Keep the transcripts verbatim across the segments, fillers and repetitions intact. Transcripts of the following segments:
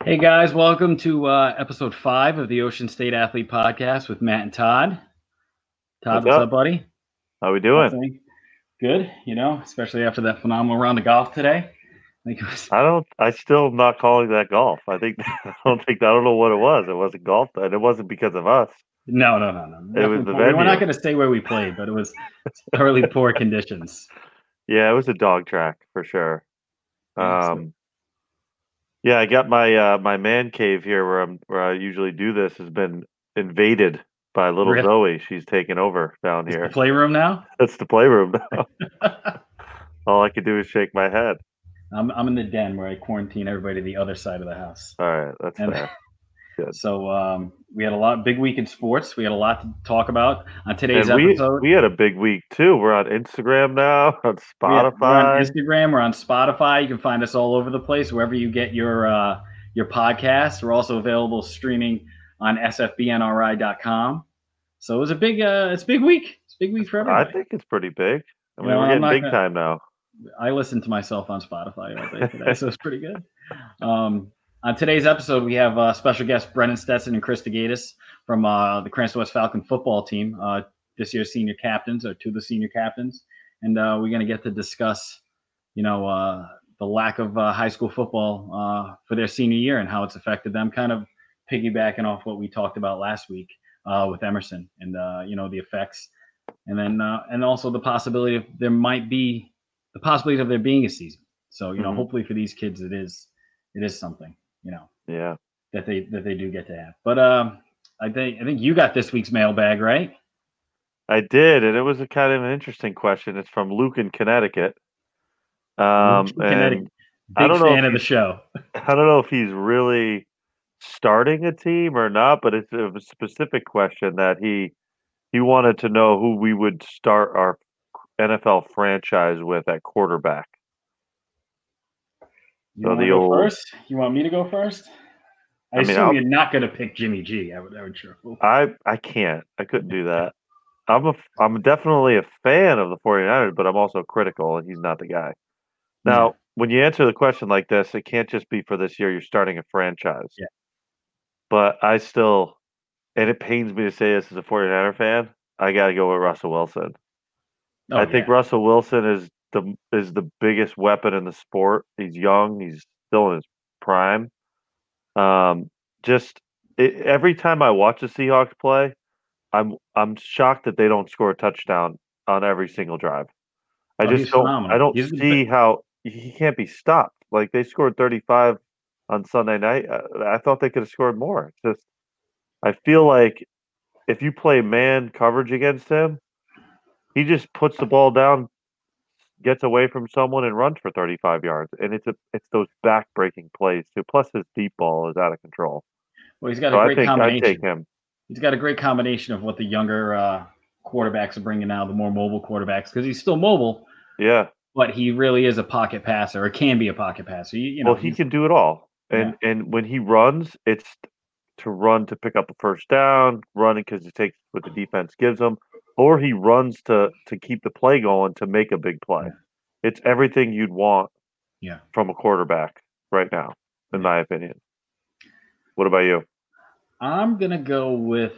Hey guys, welcome to uh, episode five of the Ocean State Athlete Podcast with Matt and Todd. Todd, What's what's up? up, buddy? How we doing? Nothing. Good, you know, especially after that phenomenal round of golf today. I think it was. I don't. I still am not calling that golf. I think I don't think I don't know what it was. It wasn't golf, and it wasn't because of us. No, no, no, no. It was Definitely. the Poor. We were not venue. going to say where we played, but it was thoroughly poor conditions. Yeah, it was a dog track for sure. Yeah, so- Um, yeah, I got my uh, my man cave here where I'm where I usually do this has been invaded by little Really? Zoe. She's taken over down It's the here. playroom now. That's the playroom now. All I can do is shake my head. I'm I'm in the den where I quarantine everybody to the other side of the house. All right, that's And fair. Good. so um, we had a lot big week in sports. We had a lot to talk about on today's And we episode. we had a big week too. We're on Instagram now, on We have- We're on Spotify. Instagram. We're on Spotify. You can find us all over the place, wherever you get your uh, your podcasts. We're also available streaming on S F B N R I dot com. So it was a big, uh, it's a big week. It's a big week for I everybody. think it's pretty big. I mean, You know, we're I'm getting not big gonna- time now. I listened to myself on Spotify all day today, so it's pretty good. Um, on today's episode, we have uh, special guests Brennan Stetson and Chris DeGatis from uh, the Cranston West Falcon football team, uh, this year's senior captains, or two of the senior captains. And uh, we're going to get to discuss, you know, uh, the lack of uh, high school football uh, for their senior year and how it's affected them, kind of piggybacking off what we talked about last week uh, with Emerson and, uh, you know, the effects. And then, uh, and also the possibility of there might be the possibility of there being a season. So, you know, Mhm. hopefully for these kids, it is, it is something, you know, Yeah. that they, that they do get to have. But um, I think, I think you got this week's mailbag, right? I did, and it was a kind of an interesting question. It's from Luke in Connecticut. Um, Luke in Connecticut. and I Big don't know fan if of the he's, show. I don't know if he's really starting a team or not, but it's a specific question that he he wanted to know who we would start our N F L franchise with at quarterback. You So want to the go old, first? You want me to go first? I, I mean, assume I'll, you're not going to pick Jimmy G. I would, I would sure hope. I I can't. I couldn't do that. I'm a I'm definitely a fan of the 49ers, but I'm also critical, and he's not the guy. Now, Yeah. when you answer the question like this, it can't just be for this year. You're starting a franchise. Yeah. But I still, and it pains me to say this as a 49er fan, I got to go with Russell Wilson. Oh, I think yeah. Russell Wilson is the is the biggest weapon in the sport. He's young. He's still in his prime. Um, just it, every time I watch the Seahawks play, I'm I'm shocked that they don't score a touchdown on every single drive. I Oh, just he's don't phenomenal. I don't He's the see bi- how he can't be stopped. Like they scored thirty-five on Sunday night. I, I thought they could have scored more. It's just I feel like if you play man coverage against him, he just puts the ball down, gets away from someone, and runs for thirty-five yards. And it's a it's those back breaking plays too. Plus his deep ball is out of control. Well, he's got So a I great think I'd take combination. him. He's got a great combination of what the younger uh, quarterbacks are bringing now, the more mobile quarterbacks, because he's still mobile, Yeah. but he really is a pocket passer, or can be a pocket passer. You, you know, Well, he he's, can do it all. And and when he runs, it's to run to pick up a first down, running because he takes what the defense gives him, or he runs to to keep the play going to make a big play. Yeah. It's everything you'd want yeah. from a quarterback right now, in Yeah. my opinion. What about you? I'm gonna go with.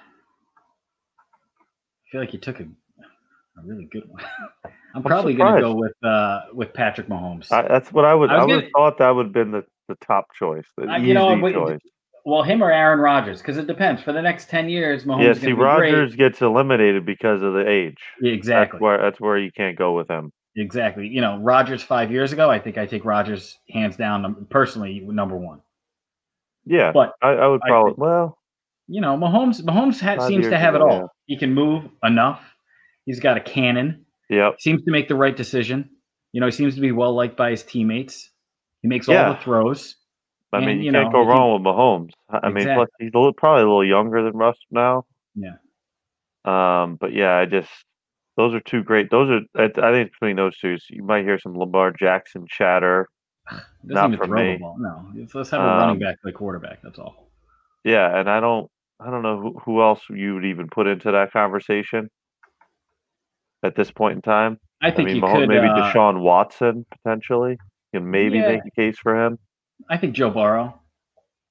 I feel like you took a, a really good one. I'm, I'm probably gonna go surprised. with uh, with Patrick Mahomes. I, that's what I would. I I was would gonna, have thought that would have been the, the top choice, the I, you know, easy but- choice. well, him or Aaron Rodgers, because it depends. For the next ten years, Mahomes Yeah, is see, gonna be great. Rodgers gets eliminated because of the age. Yeah, exactly. That's where that's where you can't go with him. Exactly. You know, Rodgers five years ago, I think I take Rodgers hands down, num- personally, number one. Yeah, But I, I would I probably. think, Well, you know, Mahomes, Mahomes ha- five seems years to have it ago, all. yeah. He can move enough. He's got a cannon. Yep. Seems to make the right decision. You know, he seems to be well liked by his teammates. He makes all Yeah. the throws. I mean, And, you, you can't know, go he can- wrong with Mahomes. I mean, plus Exactly. he's a little, probably a little younger than Russ now. Yeah. Um, but yeah, I just those are two great. Those are I, I think between those two, you might hear some Lamar Jackson chatter. Doesn't Not even from throw me. the ball. No. It's- Let's have a running Um, back play quarterback. That's all. yeah, and I don't, I don't know who, who else you would even put into that conversation at this point in time. I I think mean, you Mahomes, could. maybe Uh, Deshaun Watson potentially. You can maybe yeah, make a case for him. I think Joe Burrow.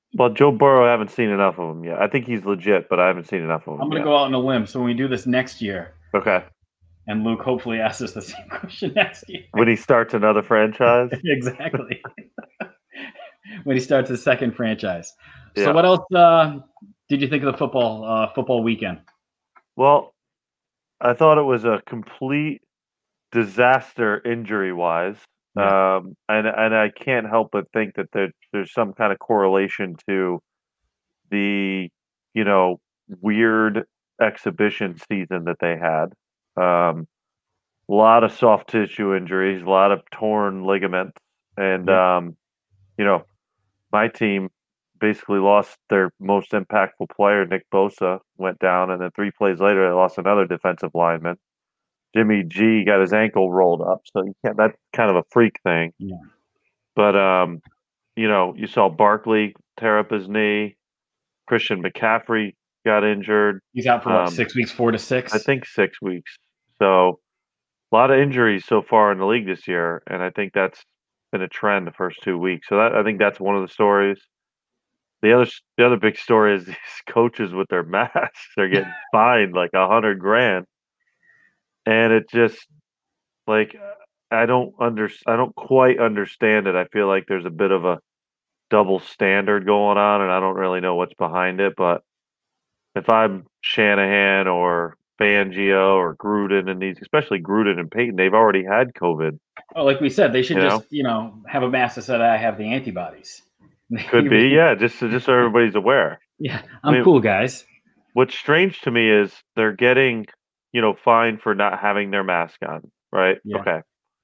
Well, Joe Burrow, I haven't seen enough of him yet. I think he's legit, but I haven't seen enough of I'm him gonna yet. go out on a limb. So when we do this next year, Okay. and Luke hopefully asks us the same question next year. When he starts another franchise. Exactly. When he starts his second franchise. So Yeah. what else uh, did you think of the football uh, football weekend? Well, I thought it was a complete disaster injury wise. Yeah. Um, and and I can't help but think that there, there's some kind of correlation to the, you know, weird exhibition season that they had. Um, a lot of soft tissue injuries, a lot of torn ligaments, and Yeah. um, you know, my team basically lost their most impactful player, Nick Bosa, went down, and then three plays later, they lost another defensive lineman. Jimmy G got his ankle rolled up, so you can't. That's kind of a freak thing. Yeah. But um, you know, you saw Barkley tear up his knee. Christian McCaffrey got injured. He's out for what, Um, six weeks, four to I six? think six weeks. So a lot of injuries so far in the league this year, and I think that's been a trend the first two weeks. So that I think that's one of the stories. The other the other big story is these coaches with their masks. They're getting fined like a hundred grand, and it just like I don't under I don't quite understand it. I feel like there's a bit of a double standard going on, and I don't really know what's behind it. But if I'm Shanahan or Fangio or Gruden and these, especially Gruden and Peyton, they've already had COVID. Oh, like we said, they should You just, know, you know, have a mask that said I have the antibodies. could be, yeah. Just so, just so everybody's aware. Yeah, I I'm mean, cool, guys. what's strange to me is they're getting, you know, fined for not having their mask on, right? Yeah. Okay.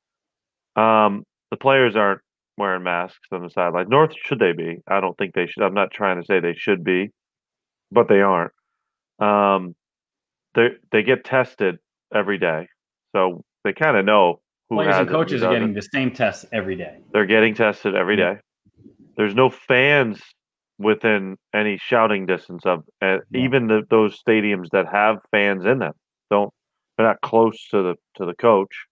Um, the players aren't wearing masks on the sideline. Nor should they be. I don't think they should. I'm not trying to say they should be, but they aren't. Um, they they get tested every day, so they kind of know who Players and has it and who coaches are getting doesn't. the same tests every day. They're getting tested every Yeah. day. There's no fans within any shouting distance of uh, Yeah. even the, those stadiums that have fans in them. Don't they're not close to the to the coach,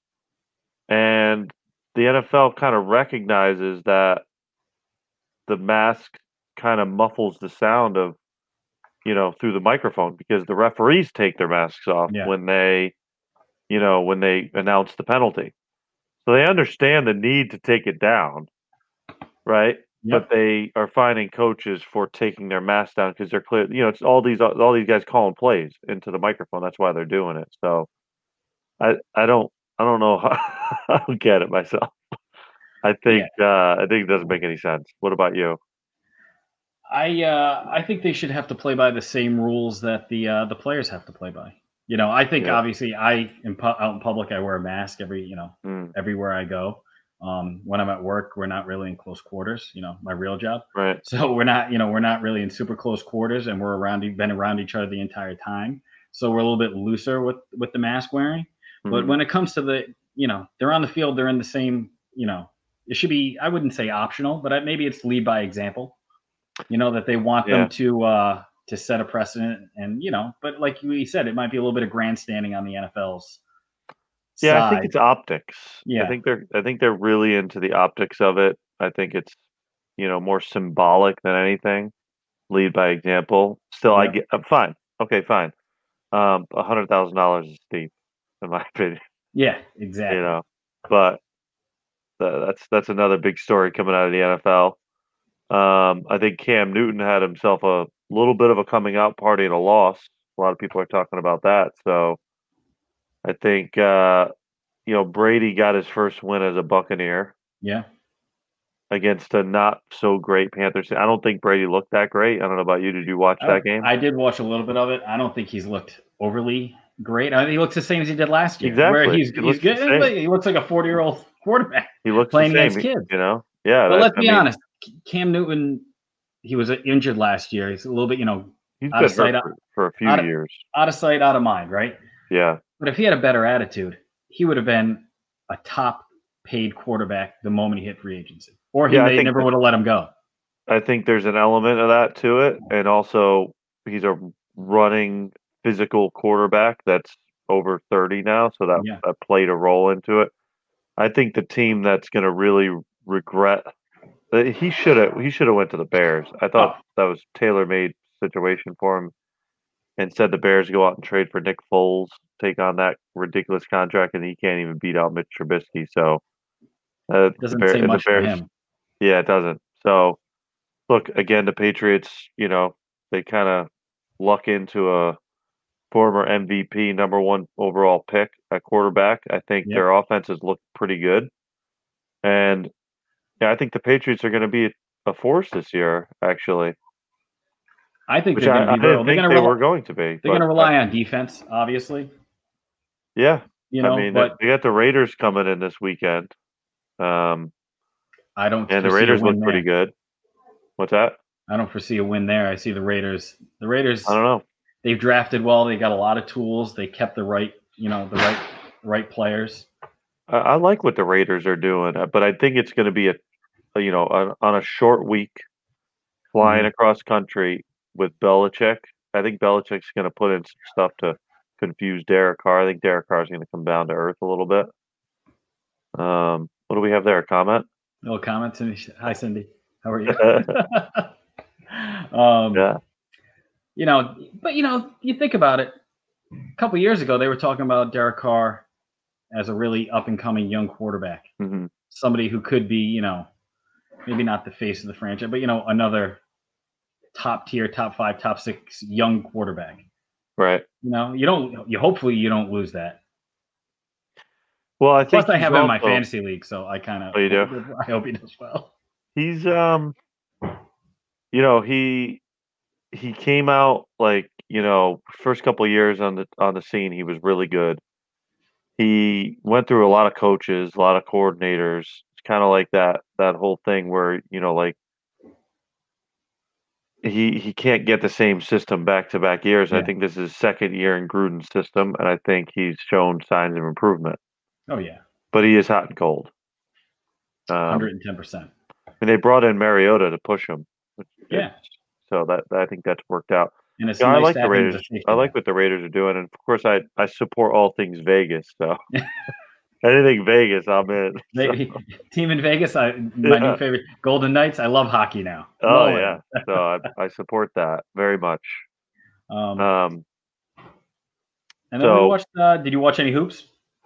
and the N F L kind of recognizes that the mask kind of muffles the sound of, you know, through the microphone because the referees take their masks off Yeah. when they, you know, when they announce the penalty. So they understand the need to take it down, right? But Yep. they are finding coaches for taking their masks down because they're clear. You know, it's all these all these guys calling plays into the microphone. That's why they're doing it. So I I don't I don't know how I don't get it myself. I Yeah. think uh, I think it doesn't make any sense. What about you? I uh, I think they should have to play by the same rules that the uh, the players have to play by. You know, I think Yeah. obviously I in pu- out in public I wear a mask every you know Mm, everywhere I go. Um, when I'm at work, we're not really in close quarters. You know, my real job. right. So we're not you know we're not really in super close quarters, and we're around been around each other the entire time. So we're a little bit looser with with the mask wearing. But Mm, when it comes to the you know they're on the field, they're in the same you know it should be I wouldn't say optional, but I, maybe it's lead by example, you know, that they want them yeah. to uh to set a precedent and you know, but like we said, it might be a little bit of grandstanding on the N F L's Yeah, I think side. it's optics. I Yeah. think they're I think they're really into the optics of it. I think it's, you know, more symbolic than anything. Lead by example. Still, I Yep. get I'm fine. Okay, fine. Um, a hundred thousand dollars is steep, in my opinion. Yeah, You exactly. know, but tha that's that's another big story coming out of the N F L. Um, I think Cam Newton had himself a little bit of a coming out party and a loss. A lot of people are talking about that. So I think uh, you know, Brady got his first win as a Buccaneer Yeah. against a not so great Panthers team. I don't think Brady looked that great. I don't know about you. Did you watch I, that game? I did watch a little bit of it. I don't think he's looked overly great. I think he looks the same as he did last year, where Exactly. he's He he's looks the good. same. He looks like a forty year old quarterback He looks the playing same. against He, kids. you know. Yeah. But That let's I be mean, honest, Cam Newton, he was injured last year. He's a little bit, you know, he's out of been hurt sight, out for, for a few of, years. out of sight, out of mind, right? Yeah. But if he had a better attitude, he would have been a top paid quarterback the moment he hit free agency, or he Yeah. I they think never that would have let him go. I think there's an element of that to it, and also he's a running physical quarterback that's over thirty now, so that, Yeah, that played a role into it. I think the team that's going to really regret he should have he should have went to the Bears. I thought Oh. that was tailor-made situation for him. Instead, the Bears go out and trade for Nick Foles, take on that ridiculous contract, and he can't even beat out Mitch Trubisky. So uh, the, Doesn't Bear, say the much for Bears, him. yeah, it doesn't. So look again, the Patriots. You know, they kind of luck into a former M V P, number one overall pick at quarterback. I think Yep. their offenses look pretty good, and yeah, I think the Patriots are going to be a force this year. Actually. I think Which they're I, going to I be didn't real. They're think going they to were rely, going to be. they're going to rely on defense, obviously. Yeah, You know, I mean, but they got the Raiders coming in this weekend, um, I don't and the foresee a Raiders win look there. pretty good. What's that? I don't foresee a win there. I see the Raiders. The Raiders. I don't know. They've drafted well. They got a lot of tools. They kept the right, you know, the right, right players. I, I like what the Raiders are doing, uh, but I think it's going to be a, a, you know, on, on a short week, flying Mhm. across country with Belichick. I think Belichick's going to put in some stuff to confuse Derek Carr. I think Derek Carr is going to come down to earth a little bit. Um, what do we have there? A comment? No comment, Cindy. Hi, Cindy. How are you? um, Yeah. You know, but you know, you think about it. A couple years ago, they were talking about Derek Carr as a really up and coming young quarterback, hmm somebody who could be, you know, maybe not the face of the franchise, but you know, another top tier, top five, top six young quarterback. Right. You know, you don't. You hopefully you don't lose that. Well, I think Plus, I he's have him in my also- fantasy league, so I kind of. Oh, you do? I hope he does well. He's um you know, he he came out like, you know, first couple of years on the on the scene, he was really good. He went through a lot of coaches, a lot of coordinators. It's kind of like that that whole thing where, you know, like he he can't get the same system back to back years. I Yeah. think this is his second year in Gruden's system, and I think he's shown signs of improvement. Oh yeah, But he is hot and cold. one Um, hundred and ten percent. and they brought in Mariota to push him. Yeah, So that I think that's worked out. and it's Yeah, I nice like to the have him as Raiders. a safety I like net. what the Raiders are doing, and of course, I I support all things Vegas. So anything Vegas, I'm in. They, So, team in Vegas, I my Yeah. new favorite, Golden Knights. I love hockey now. oh Love yeah, so I, I support that very much. it. Um, Um, and then we so- watched. Uh, did you watch any hoops?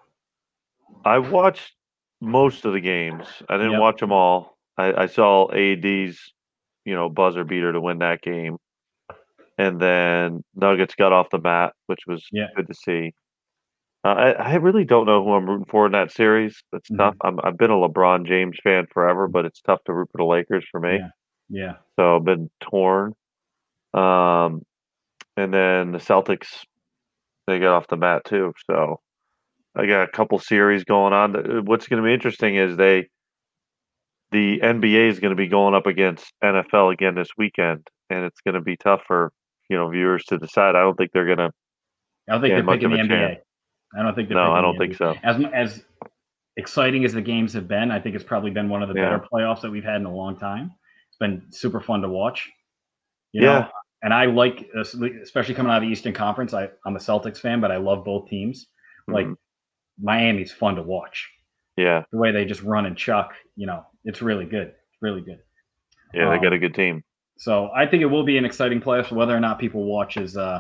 I watched most of the games. I didn't Yep. watch them all. I, I saw A D's, you know, buzzer beater to win that game, and then Nuggets got off the mat, which was Yeah. good to see. Uh, I, I really don't know who I'm rooting for in that series. It's Mhm. tough. I'm, I've been a LeBron James fan forever, but it's tough to root for the Lakers for me. Yeah. Yeah. So I've been torn. Um, and then the Celtics, they got off the mat too. So I got a couple series going on. What's going to be interesting is they, the N B A is going to be going up against N F L again this weekend, and it's going to be tough for, you know, viewers to decide. I don't think they're going to. I don't think Yeah, they're much picking of the a N B A. chance. I don't think they're. No, picking I the don't think N B A. so. As as exciting as the games have been, I think it's probably been one of the Yeah. better playoffs that we've had in a long time. It's been super fun to watch. You Yeah. know, and I like, especially coming out of the Eastern Conference. I, I'm a Celtics fan, but I love both teams. Like Mhm. Miami's fun to watch. Yeah, The way they just run and chuck, you know, it's really good. It's really good. yeah, they got a Um, good team. So I think it will be an exciting playoff. Whether or not people watch is uh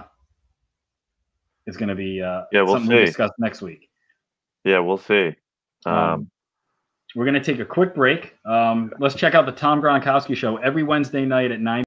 is going to be uh Yeah, we'll something we'll see. discuss next week. Yeah, we'll see. Um, Um, we're going to take a quick break. Um, let's check out the Tom Gronkowski Show every Wednesday night at nine.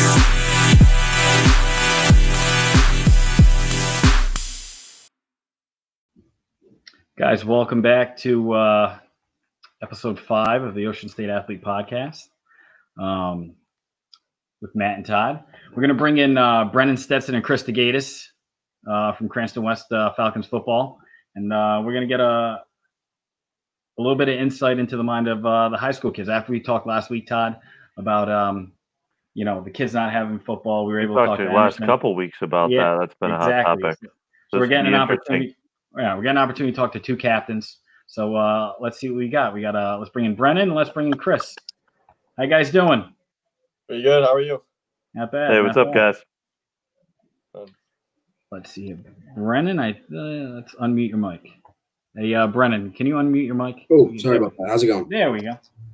Guys, welcome back to uh, episode five of the Ocean State Athlete Podcast um, with Matt and Todd. We're going to bring in uh, Brennan Stetson and Chris DeGatis uh, from Cranston West uh, Falcons football, and uh, we're going to get a a little bit of insight into the mind of uh, the high school kids. After we talked last week, Todd, about um, you know the kids not having football, we were able to talk talked to to the last Emerson. couple weeks about Yeah, that. That's been a hot exactly. topic. So, So we're it's getting an gonna be interesting. opportunity. Yeah, we're getting an opportunity to talk to two captains. So uh, let's see what we got. We got uh, let's bring in Brennan and let's bring in Chris. How you guys doing? Pretty good. How are you? Not bad. Hey, what's not up, bad. guys? Let's see. Brennan, I uh, let's unmute your mic. Hey, uh, Brennan, can you unmute your mic? Oh, sorry about that. How's it going? There we go.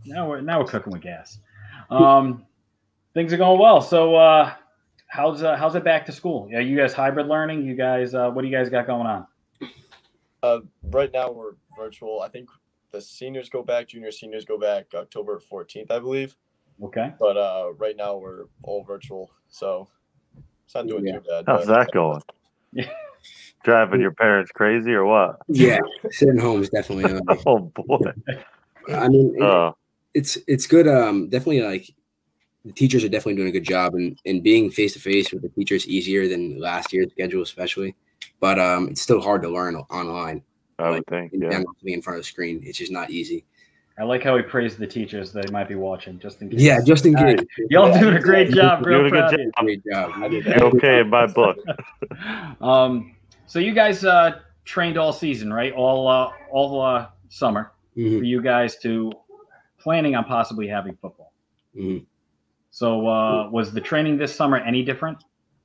Now we're now we're cooking with gas. Um, things are going well. So uh, how's uh, how's it back to school? Are you guys hybrid learning? You guys, uh, what do you guys got going on? Uh, right now we're virtual. I think the seniors go back, junior seniors go back October fourteenth, I believe. Okay. But uh, right now we're all virtual, so it's not doing Yeah. too bad. How's but- that going? Yeah. Driving your parents crazy or what? Yeah, sitting home is definitely. Um, Oh boy. I mean, it- Oh, it's it's good. Um, definitely like the teachers are definitely doing a good job, and and being face to face with the teachers easier than last year's schedule, especially. But um, it's still hard to learn online. I would think. in- Yeah. down sitting in front of the screen, it's just not easy. I like how he praised the teachers that might be watching, just in case. Yeah, just in All case. right. Y'all doing a great job. Real Doing a good proud of job. Great job. I did You're okay in my book. you. Um, so you guys uh, trained all season, right? All uh, all uh, summer Mhm, for you guys to planning on possibly having football. mhm. So uh, was the training this summer any different?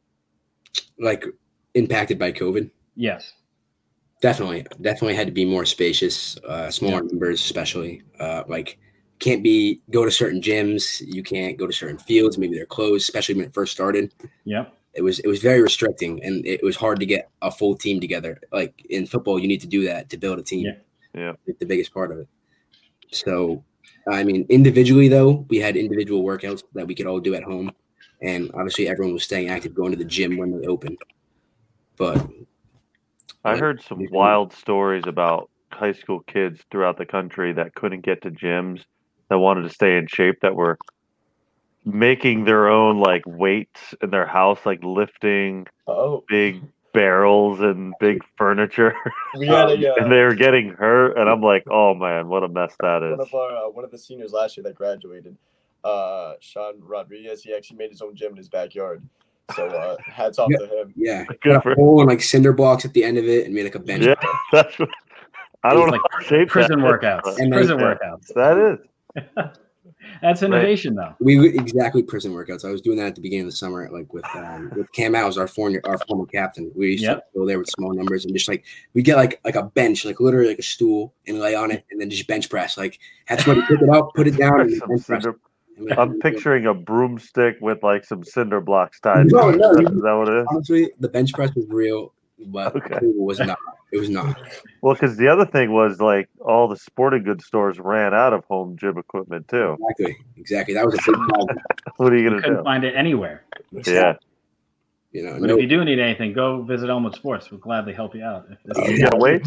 Like impacted by COVID. Yes. Definitely, definitely had to be more spacious, uh, smaller numbers, especially. Uh, like, can't be go to certain gyms. You can't go to certain fields. Maybe they're closed, especially when it first started. Yep. It was it was very restricting, and it was hard to get a full team together. Like in football, you need to do that to build a team. Yeah. Yeah. It's the biggest part of it. So, I mean, individually though, we had individual workouts that we could all do at home, and obviously everyone was staying active, going to the gym when they opened. But I heard some wild stories about high school kids throughout the country that couldn't get to gyms, that wanted to stay in shape, that were making their own like weights in their house, like lifting Oh, big barrels and big furniture, we had a and uh, they were getting hurt. And I'm like, oh man, what a mess that one is. of our uh, one of the seniors last year that graduated, uh, Sean Rodriguez. He actually made his own gym in his backyard. So uh, hats off Yeah. to him. yeah, Good got for a hole and like cinder blocks at the end of it, and made like a bench. Yeah, that's what, I don't It's know like how shape prison that is, workouts. but And Prison yeah, workouts. that is. That's innovation, though. We exactly prison workouts. I was doing that at the beginning of the summer, like with um, with Cam Alves, our former our former captain. We used Yep. to go there with small numbers and just like we get like like a bench, like literally like a stool, and lay on it, and then just bench press. Like have somebody pick it up, put it down, and Some bench press. cinder- And we- I'm picturing a broomstick with like some cinder blocks tied. No, to it. no, Is that- you- is that what it is? honestly, the bench press was real, but Okay. it was not. It was not. Well, because the other thing was like all the sporting goods stores ran out of home gym equipment too. Exactly, exactly. That was a big problem. What are you You gonna couldn't do? find it anywhere. Yeah, You know, But no, if you do need anything, go visit Elmwood Sports. We'll gladly help you out. If this you gotta wait.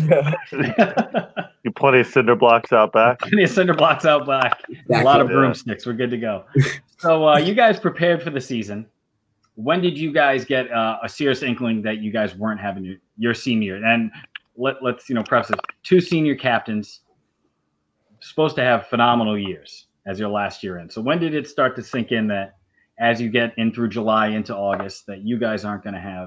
You plenty of cinder blocks out back. Plenty of cinder blocks out back. A lot of Yeah. broomsticks. We're good to go. So uh, you guys prepared for the season. When did you guys get uh, a serious inkling that you guys weren't having your, your senior? And let, let's you know preface this. Two senior captains supposed to have phenomenal years as your last year in. So when did it start to sink in that as you get in through July into August that you guys aren't going to have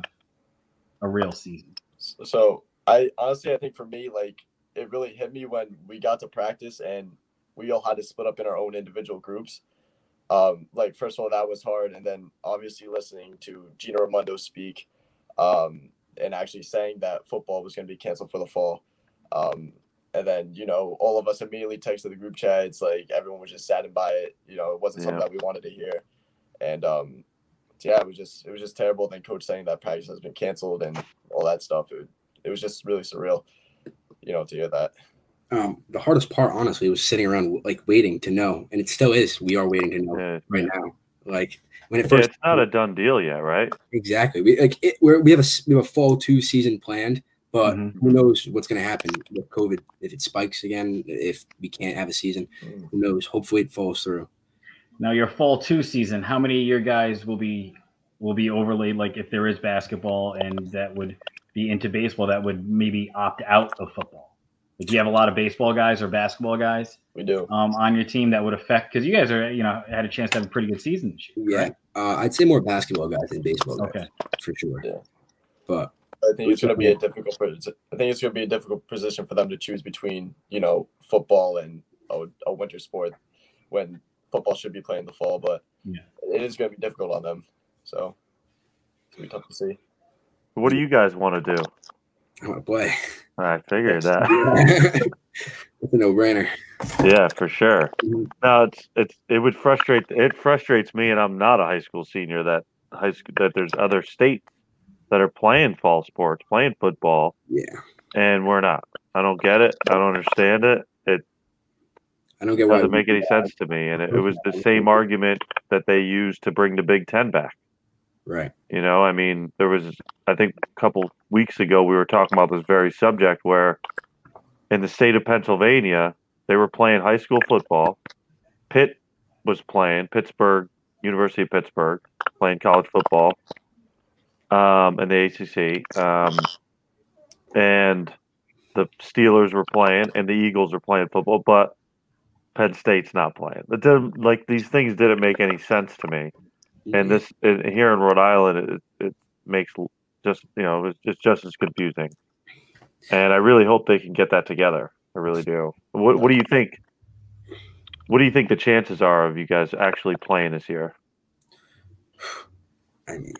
a real season? So I honestly, I think for me, like it really hit me when we got to practice and we all had to split up in our own individual groups. Um, like first of all, that was hard, and then obviously listening to Gino Raimondo speak, um, and actually saying that football was going to be canceled for the fall. Um, and then you know all of us immediately texted the group chat. It's like everyone was just saddened by it. You know, it wasn't something Yeah. that we wanted to hear, and um, yeah, it was just it was just terrible. Then coach saying that practice has been canceled and all that stuff. It, it was just really surreal, you know, to hear that. um, the hardest part, honestly, was sitting around like waiting to know, and it still is. We are waiting to know Yeah. right now. Like when it Yeah, first, it's not a done deal yet, right? exactly. We like it, we're, we have a s- we have a fall two season planned, but Mhm. who knows what's going to happen with COVID if it spikes again? If we can't have a season, Mm. who knows? Hopefully, it falls through. Now your fall two season, how many of your guys will be will be overlaid? Like if there is basketball and that would be into baseball, that would maybe opt out of football. Like, do you have a lot of baseball guys or basketball guys We do. um, on your team that would affect? Because you guys are, you know, had a chance to have a pretty good season this year. Yeah, right? uh, I'd say more basketball guys than baseball guys Okay. for sure. Yeah. But I think it's going to be a difficult. pos- I think it's going to be a difficult position for them to choose between, you know, football and a, a winter sport, when football should be played in the fall. But Yeah. it is going to be difficult on them. So it's going to be tough to see. What do you guys want to do? oh boy, I figured that. It's a no-brainer. Yeah, for sure. Mhm. No, it's it's it would frustrate it frustrates me, and I'm not a high school senior. That high school that there's other states that are playing fall sports, playing football, Yeah, and we're not. I don't get it. I don't understand it. It I don't get why. doesn't make any sense to me. And it, it was the same argument that they used to bring the Big Ten back. Right. You know, I mean, there was, I think a couple weeks ago, we were talking about this very subject where in the state of Pennsylvania, they were playing high school football. Pitt was playing, Pittsburgh, University of Pittsburgh, playing college football um, in the A C C. Um, and the Steelers were playing, and the Eagles were playing football, but Penn State's not playing. It didn't, like, these things didn't make any sense to me. And this it, here in Rhode Island, it, it makes just you know it's just just as confusing. And I really hope they can get that together. I really do. What What do you think? What do you think the chances are of you guys actually playing this year? I mean,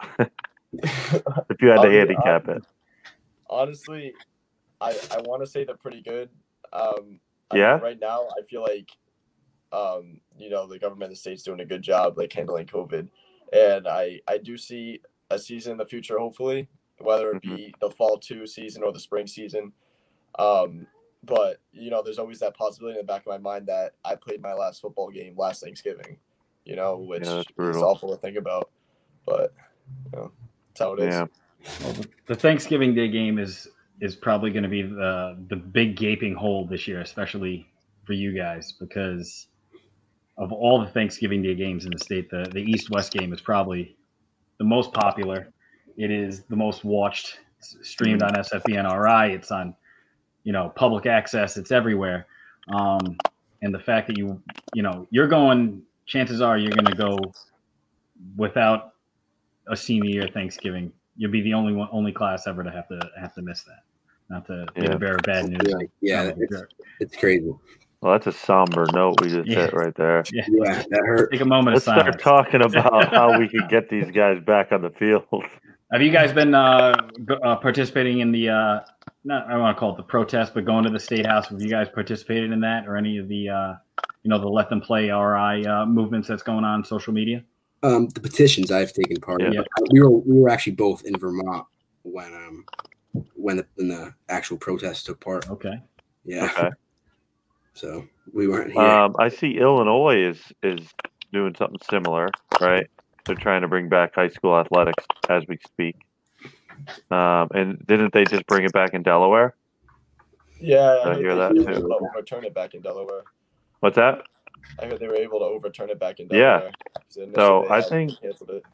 If you had to I mean, handicap um, it, Honestly, I I want to say they're pretty good. Um, I Yeah? mean, right now, I feel like, um, you know, the government of the state's doing a good job like handling COVID, and I I do see a season in the future, hopefully, whether it Mm-hmm. be the fall two season or the spring season. Um, but you know, there's always that possibility in the back of my mind that I played my last football game last Thanksgiving. You know, which Yeah, that's is brutal. awful to think about, but you know, that's how it is. Yeah. Well, the- the Thanksgiving Day game is is probably going to be the the big gaping hole this year, especially for you guys, because of all the Thanksgiving Day games in the state, the the East West game is probably the most popular. It is the most watched. It's streamed on S F B N R I. It's on, you know, public access. It's everywhere. Um, and the fact that you, you know, you're going, chances are you're going to go without a senior year Thanksgiving. You'll be the only one, only class ever to have to have to miss that. Not to be Yeah. the bearer of bad news. yeah, yeah, Sound like a it's, jerk. it's crazy. Well, that's a somber note we just Yeah. hit right there. Yeah. Yeah, that hurt. Take a moment Let's of start silence. talking about how we can get these guys back on the field. Have you guys been uh, b- uh, participating in the, uh, not I don't want to call it the protest, but going to the State House? Have you guys participated in that or any of the, uh, you know, the Let Them Play R I uh, movements that's going on, on social media? Um, the petitions I've taken part in. Yeah. We were we were actually both in Vermont when um when the when the actual protest took part. Okay. Yeah. Okay. So we weren't here. Um, I see Illinois is is doing something similar, right? They're trying to bring back high school athletics as we speak. Um, and didn't they just bring it back in Delaware? Yeah, I I heard hear they that were too. able to overturn it back in Delaware. What's that? I heard they were able to overturn it back in Yeah. Delaware. initially So, they I had think- canceled it.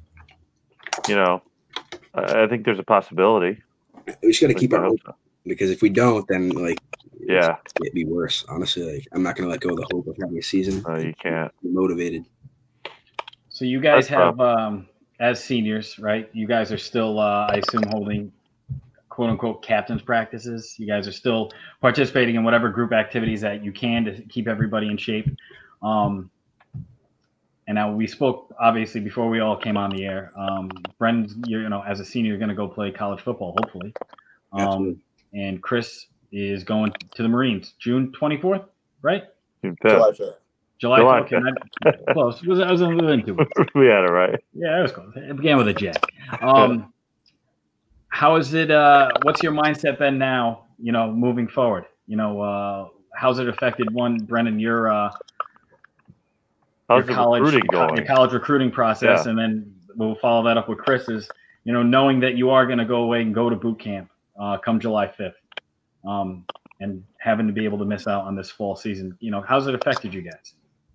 You know, I, I think there's a possibility. we just got to At keep least I our hope hope so. because if we don't, then like Yeah. it'd be worse. Honestly, like I'm not gonna let go of the hope of having a season. No, you can't. Be motivated. So you guys That's have, um, as seniors, right? You guys are still, uh, I assume, holding quote unquote captain's practices. You guys are still participating in whatever group activities that you can to keep everybody in shape. Um, and now we spoke obviously before we all came on the air. Um, Brendan, you're, you know, as a senior, you're going to go play college football, hopefully. Um, Absolutely. and Chris is going to the Marines June twenty-fourth, right? June fifth. July fifth. July. July Okay, not, close. It was, I was within two weeks. We had it right. Yeah, it was close. It began with a J. Um, how is it? Uh, what's your mindset then now? You know, moving forward. You know, uh, how's it affected one, Brendan? Your uh, How's your the college, recruiting your going? college recruiting process, Yeah. and then we'll follow that up with Chris's. You know, knowing that you are going to go away and go to boot camp uh, come July fifth, um, and having to be able to miss out on this fall season. You know, how's it affected you guys?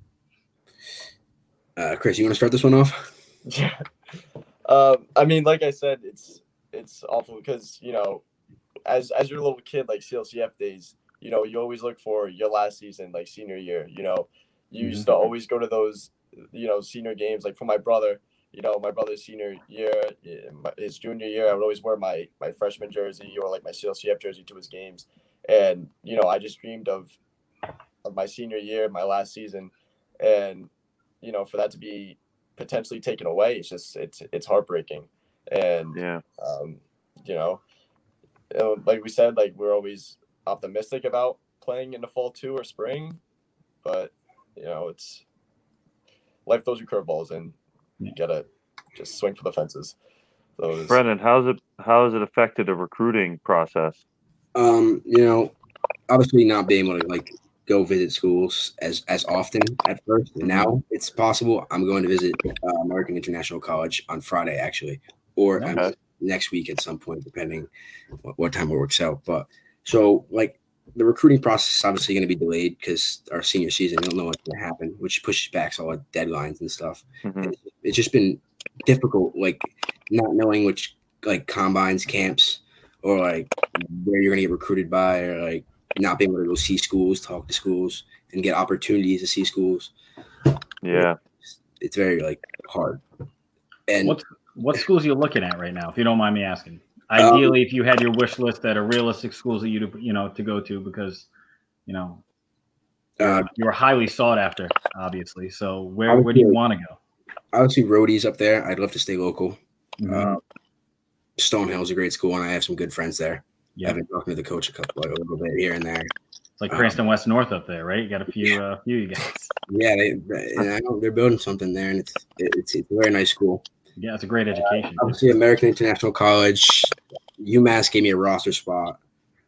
Uh, Chris, you want to start this one off? Yeah. Um, I mean, like I said, it's it's awful because, you know, as as your little kid, like C L C F days, you know, you always look for your last season, like senior year. You know, you used to always go to those, you know, senior games. Like for my brother, you know, my brother's senior year, his junior year, I would always wear my my freshman jersey or like my C L C F jersey to his games. And, you know, I just dreamed of of my senior year, my last season, and, you know, for that to be potentially taken away, it's just it's it's heartbreaking. And Yeah. um, you know, uh, like we said, like we're always optimistic about playing in the fall too or spring, but you know, it's life throws you curveballs and you gotta just swing for the fences. So it was, Brennan, how's it how has it affected the recruiting process? Um, you know, obviously not being able to like go visit schools as as often at first. Now it's possible. I'm going to visit uh, American International College on Friday, actually, or Nice. uh, next week at some point, depending what, what time it works out. But so like the recruiting process is obviously going to be delayed because our senior season, we don't know what's going to happen, which pushes back all our deadlines and stuff. Mhm. And it's just been difficult, like not knowing which like combines, camps, or like where you're going to get recruited by, or like not being able to go see schools, talk to schools, and get opportunities to see schools. Yeah. It's, it's very like hard. And What what schools are you looking at right now, if you don't mind me asking? Ideally, um, if you had your wish list that are realistic schools that you to you know to go to, because you know you're, uh, you're highly sought after, obviously. So where where do you want to go? Obviously, Rhodey's up there. I'd love to stay local. Mm-hmm. Uh, Stonehill is a great school, and I have some good friends there. Yeah. I've been talking to the coach a couple, like, a little bit here and there. It's like Cranston um, West North up there, right? You got a few, uh, few you guys. Yeah, they, and I know they're building something there, and it's it's, it's a very nice school. Yeah, it's a great education. Uh, obviously, American International College, UMass gave me a roster spot.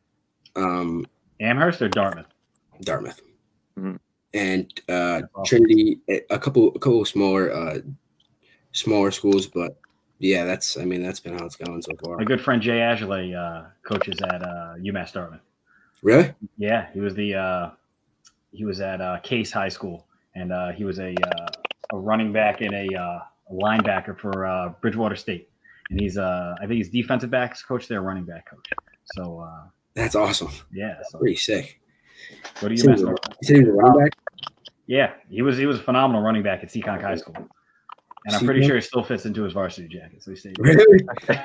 Um, Amherst or Dartmouth? Dartmouth, mm-hmm. and uh, awesome. Trinity, a couple, a couple of smaller, uh, smaller schools, but. Yeah, that's. I mean, that's been how it's going so far. My good friend Jay Agile uh, coaches at uh, UMass Dartmouth. Really? Yeah, he was the uh, he was at uh, Case High School, and uh, he was a uh, a running back and a, uh, a linebacker for uh, Bridgewater State, and he's uh, I think he's defensive backs coach there, running back coach. So uh, that's awesome. Yeah, so. Pretty sick. What do you UMass Dartmouth? You said he was a running back? Yeah, he was. He was a phenomenal running back at Seekonk High School. And I'm pretty sure he still fits into his varsity jacket. So he stayed. Really?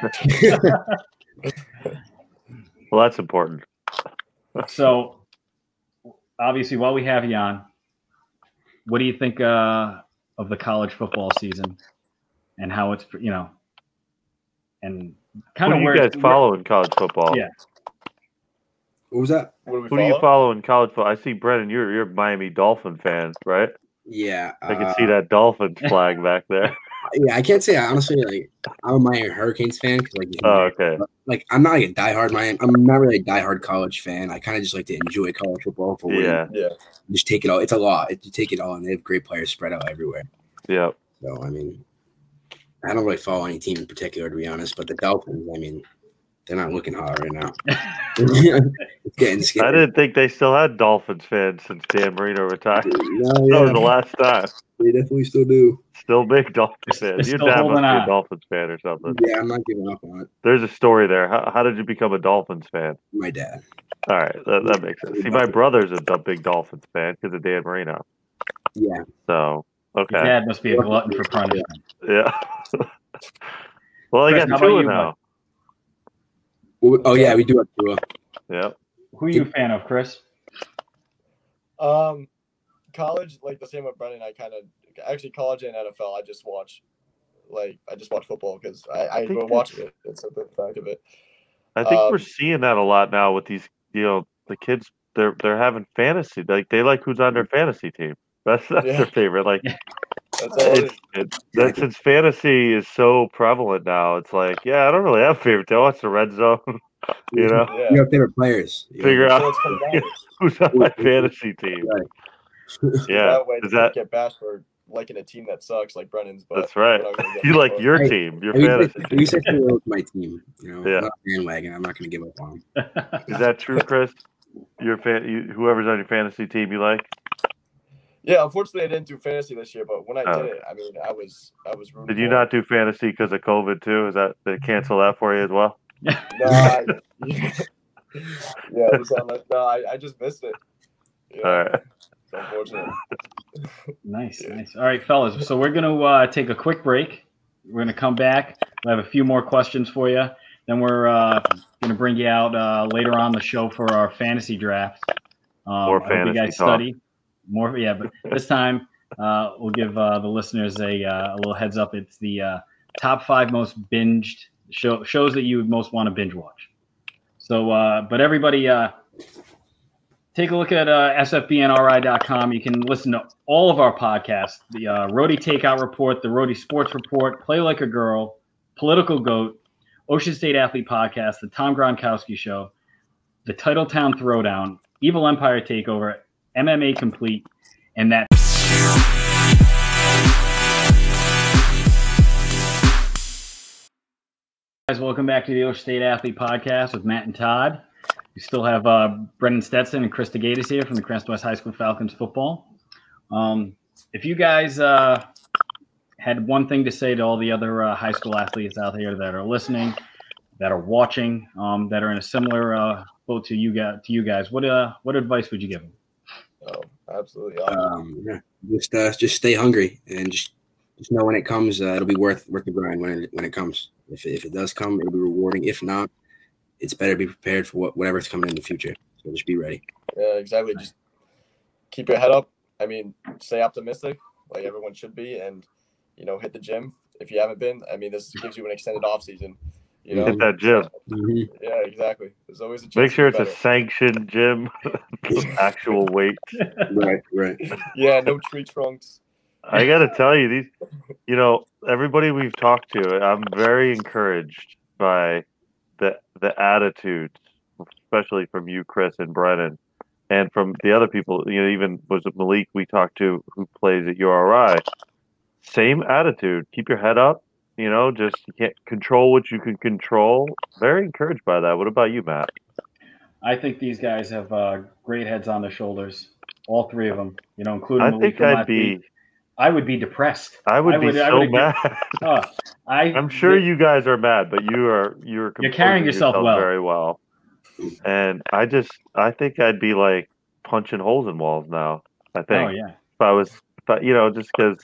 Well, that's important. So, obviously, while we have you on, what do you think uh, of the college football season and how it's, you know, and kind of where you guys follow in college football? Yeah. What was that? What do Who follow? do you follow in college football? I see, Brennan, you're you're a Miami Dolphin fan, right? Yeah, I can uh, see that Dolphins flag back there. Yeah, I can't say I honestly like. I'm a Miami Hurricanes fan because like. Oh, okay. But, like I'm not like a diehard Miami. I'm not really a diehard college fan. I kind of just like to enjoy college football for yeah, yeah. Just take it all. It's a lot. It, you take it all, and they have great players spread out everywhere. Yeah. So I mean, I don't really follow any team in particular, to be honest. But the Dolphins, I mean, they're not looking hot right now. It's getting scary. I didn't think they still had Dolphins fans since Dan Marino retired. No, that yeah. was the last time. They definitely still do. Still big Dolphins fans. Your dad must be a Dolphins fan or something. Yeah, I'm not giving up on it. There's a story there. How, how did you become a Dolphins fan? My dad. All right, that, that makes sense. See, my brother's a big Dolphins fan because of Dan Marino. Yeah. So, okay. Your dad must be a glutton for punishment. Yeah. Well, I Chris, got two now. Oh, yeah, we do have two. Yeah. Who are you a fan of, Chris? Um, college, like the same with Brennan. I kind of actually college and N F L. I just watch, like I just watch football because I I, I go watch it. It's a the fact of it. I think um, we're seeing that a lot now with these. You know, the kids they're they're having fantasy. Like they like who's on their fantasy team. That's that's Yeah. their favorite. Like That's all it it's, is. it's that since fantasy is so prevalent now. It's like yeah, I don't really have a favorite. I watch the red zone. You know, Yeah. You have favorite players. You figure know? So out it's combined. who's on my fantasy team. Right. Yeah, That way, is you that get bashed for liking a team that sucks like Brennan's. But that's right? we're not gonna get You like into your it. team, your We fantasy said- team. we said hello to my team. You know, Yeah. I'm not a bandwagon. I'm not going to give up on them. Is that true, Chris? Your fan, you, whoever's on your fantasy team, you like? Yeah, unfortunately, I didn't do fantasy this year, but when I Oh. did it, I mean, I was I was rooting Did you for not do fantasy because of COVID too? Is that they cancel that for you as well? it. No, I, yeah, it was on that, no, I, I just missed it. Yeah, All right. it's unfortunate. Nice, nice. All right, fellas. So we're going to uh, take a quick break. We're going to come back. We'll have a few more questions for you. Then we're uh, going to bring you out uh, later on the show for our fantasy draft. Um, More I hope you fantasy guys talk. study more. Yeah, but this time uh, we'll give uh, the listeners a, uh, a little heads up. It's the uh, top five most binged show, shows that you would most want to binge watch. So, uh, but everybody, uh, take a look at uh, S F B N R I dot com. You can listen to all of our podcasts, the uh, Roadie Takeout Report, the Roadie Sports Report, Play Like a Girl, Political Goat, Ocean State Athlete Podcast, the Tom Gronkowski Show, the Titletown Throwdown, Evil Empire Takeover, M M A Complete, and that. Guys, welcome back to the Ocean State Athlete Podcast with Matt and Todd. We still have uh, Brendan Stetson and Chris DeGatis here from the Cranston West High School Falcons football. Um, if you guys uh, had one thing to say to all the other uh, high school athletes out there that are listening, that are watching, um, that are in a similar uh, boat to you guys, to you guys, what uh, what advice would you give them? Oh, absolutely. Um, yeah, just uh, just stay hungry and just just know when it comes, uh, it'll be worth worth the grind when it when it comes. If if it does come, it'll be rewarding. If not, it's better to be prepared for what, whatever's coming in the future. So just be ready. Yeah, exactly. Just keep your head up. I mean, stay optimistic, like everyone should be, and you know, hit the gym if you haven't been. I mean, this gives you an extended off season. You know, Hit that gym. Mm-hmm. Yeah, exactly. There's always a chance. Make sure to it's be a sanctioned gym, actual weight. Right, right. better. Yeah, no tree trunks. I got to tell you, these, you know, everybody we've talked to, I'm very encouraged by the the attitudes, especially from you, Chris and Brennan, and from the other people. You know, even was it Malik we talked to who plays at U R I. Same attitude. Keep your head up. You know, just you can't control what you can control. Very encouraged by that. What about you, Matt? I think these guys have uh, great heads on their shoulders, all three of them. You know, including I Malik think from I'd last be. week. I would be depressed. I would, I would be I so would mad. Oh, I, I'm sure you guys are mad, but you are you are You're carrying yourself well. very well. And I just I think I'd be like punching holes in walls now. I think Oh yeah. if I was, if I, you know, just because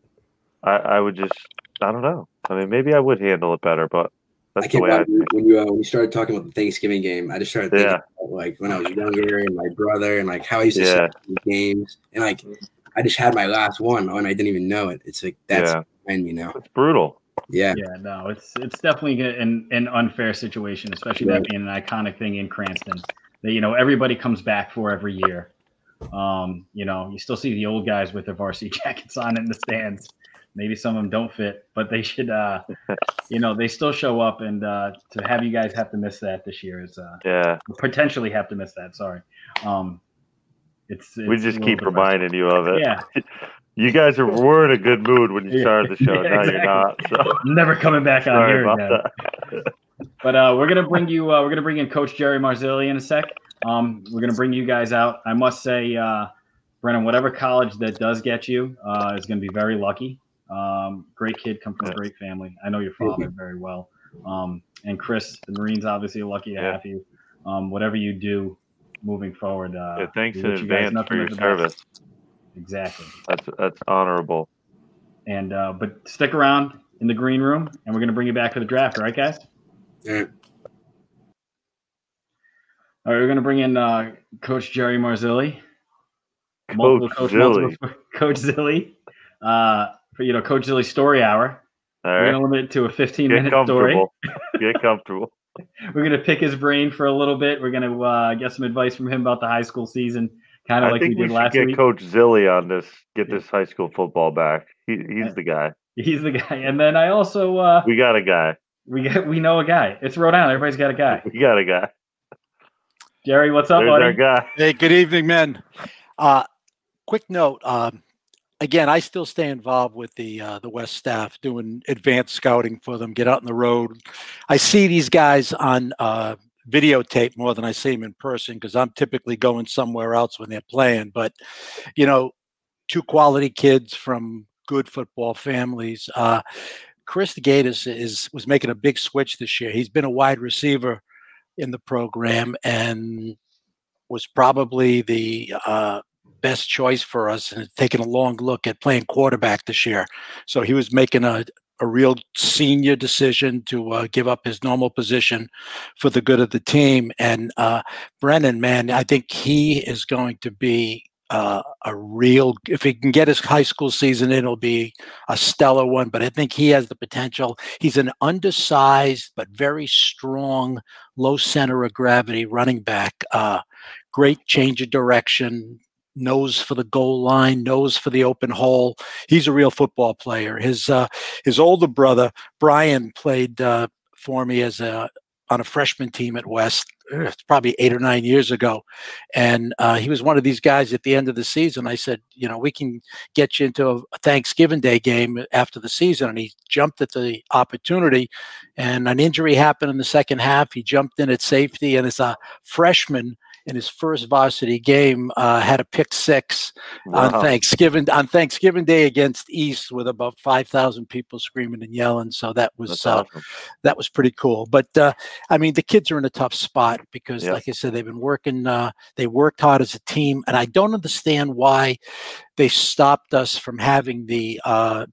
I I would just I don't know. I mean, maybe I would handle it better, but that's I the can't way I remember think. when you uh, when you started talking about the Thanksgiving game. I just started thinking Yeah. about, like when I was younger and my brother and like how I used to Yeah. see games and like I just had my last one and I didn't even know it. It's like that's Yeah. when you know. It's brutal. Yeah. Yeah, no, it's it's definitely an an unfair situation, especially Right. that being an iconic thing in Cranston that, you know, everybody comes back for every year. Um, you know, you still see the old guys with their varsity jackets on in the stands. Maybe some of them don't fit, but they should, uh, you know, they still show up. And uh, to have you guys have to miss that this year is uh, Yeah. potentially have to miss that. Sorry. Um, it's, it's We a just little keep depressing. reminding you of it. Yeah, You guys are were in a good mood when you Yeah. started the show. Yeah, Now exactly. you're not. So never coming back on sorry here about again. that. But uh, we're gonna bring you. Uh, we're gonna bring in Coach Jerry Marzilli in a sec. Um, we're gonna bring you guys out. I must say, uh, Brennan, whatever college that does get you uh, is gonna be very lucky. Um, great kid, come from a Yeah. great family. I know your father very well. Um, and Chris, the Marines obviously are lucky to Yeah. have you. Um, whatever you do moving forward. Uh, Yeah, thanks we in wish you guys advance nothing for your but the best. service. Exactly. That's that's honorable. And uh, but stick around in the green room, and we're gonna bring you back for the draft. All right, guys. All right. All right, we're going to bring in uh, Coach Jerry Marzilli. Coach Multiple coach, Zilli. multiple- Coach Zilli. Uh, for, you know, Coach Zilli story hour. All We're right. going to limit it to a Get fifteen-minute story. comfortable. Get comfortable. We're going to pick his brain for a little bit. We're going to uh, get some advice from him about the high school season, kind of I like we think we, did should last get week. Coach Zilli on this. Get this high school football back. He, he's the guy. He's the guy. And then I also uh, We got a guy. we get we know a guy. It's Rhode Island. Everybody's got a guy. We got a guy. Jerry, what's up, There's buddy? our guy. Hey, good evening, men. Uh, quick note. Um, again, I still stay involved with the uh, the West staff, doing advanced scouting for them. Get out on the road. I see these guys on uh, videotape more than I see them in person because I'm typically going somewhere else when they're playing. But you know, two quality kids from good football families. Uh, Chris DeGatis is was making a big switch this year. He's been a wide receiver in the program and was probably the uh, best choice for us and taking a long look at playing quarterback this year. So he was making a, a real senior decision to uh, give up his normal position for the good of the team. And uh, Brennan, man, I think he is going to be uh, a real, if he can get his high school season in, it'll be a stellar one, but I think he has the potential. He's an undersized, but very strong, low center of gravity running back. Uh, great change of direction, nose for the goal line, nose for the open hole. He's a real football player. His uh, his older brother Brian played uh, for me as a on a freshman team at West. It's probably eight or nine years ago, and uh, he was one of these guys. At the end of the season, I said, you know, we can get you into a Thanksgiving Day game after the season, and he jumped at the opportunity. And an injury happened in the second half. He jumped in at safety, and as a freshman in his first varsity game, uh, had a pick six Wow. on Thanksgiving on Thanksgiving Day against East with about five thousand people screaming and yelling. So that was That's uh, awesome. that was pretty cool. But uh, I mean, the kids are in a tough spot because, Yeah. like I said, they've been working. Uh, they worked hard as a team, and I don't understand why they stopped us from having the uh,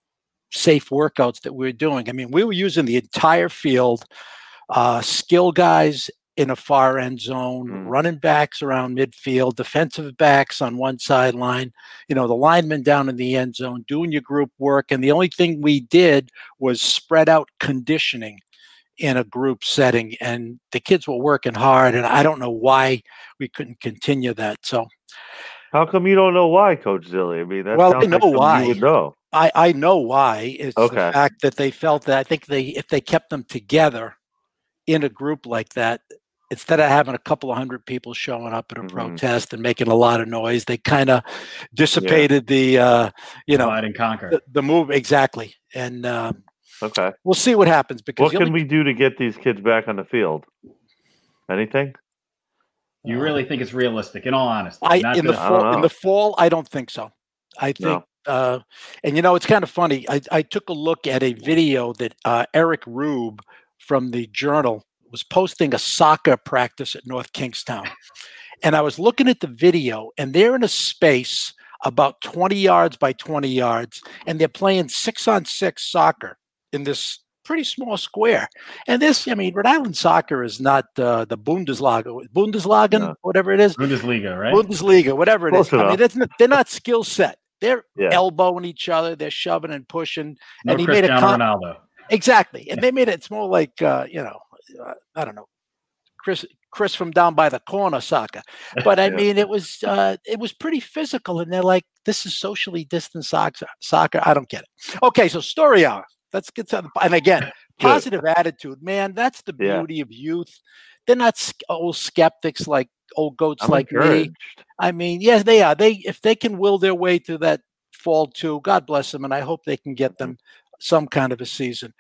safe workouts that we were doing. I mean, we were using the entire field, uh, skill guys in a far end zone, Mm. running backs around midfield, defensive backs on one sideline, you know, the linemen down in the end zone, doing your group work. And the only thing we did was spread out conditioning in a group setting. And the kids were working hard. And I don't know why we couldn't continue that. So, How come you don't know why, Coach Zilli? I mean, that Well, I sounds like know something why. you would know. I, I know why. It's Okay. the fact that they felt that I think they if they kept them together in a group like that, instead of having a couple of hundred people showing up at a Mhm. protest and making a lot of noise, they kind of dissipated the uh, you know Divide and conquer. the, the move exactly. And uh, Okay. we'll see what happens because What the can only- we do to get these kids back on the field? Anything? You really think it's realistic, in all honesty? I Not in the to- I don't fall in know. the fall I don't think so. I think No. uh, and you know it's kind of funny. I, I took a look at a video that uh, Eric Rube from the Journal was posting a soccer practice at North Kingstown, and I was looking at the video, and they're in a space about twenty yards by twenty yards, and they're playing six on six soccer in this pretty small square. And this, I mean, Rhode Island soccer is not uh, the Bundesliga, Bundesliga, No. whatever it is. Bundesliga, right? Bundesliga, whatever it Close is. I mean, enough. it's not, they're not skill set. They're Yeah. elbowing each other. They're shoving and pushing. No and he made a Cristiano com- Ronaldo. Exactly. And they made it, it's more like, uh, you know, uh, I don't know, Chris Chris from down by the corner soccer. But I Yeah. mean, it was uh, it was pretty physical. And they're like, this is socially distant soccer. soccer. I don't get it. Okay, so story hour. Let's get to the, and again, positive attitude, man. That's the Yeah. beauty of youth. They're not sk- old skeptics like old goats I'm like me. encouraged. I mean, yes, they are. They if they can will their way through that fall too, God bless them, and I hope they can get them some kind of a season.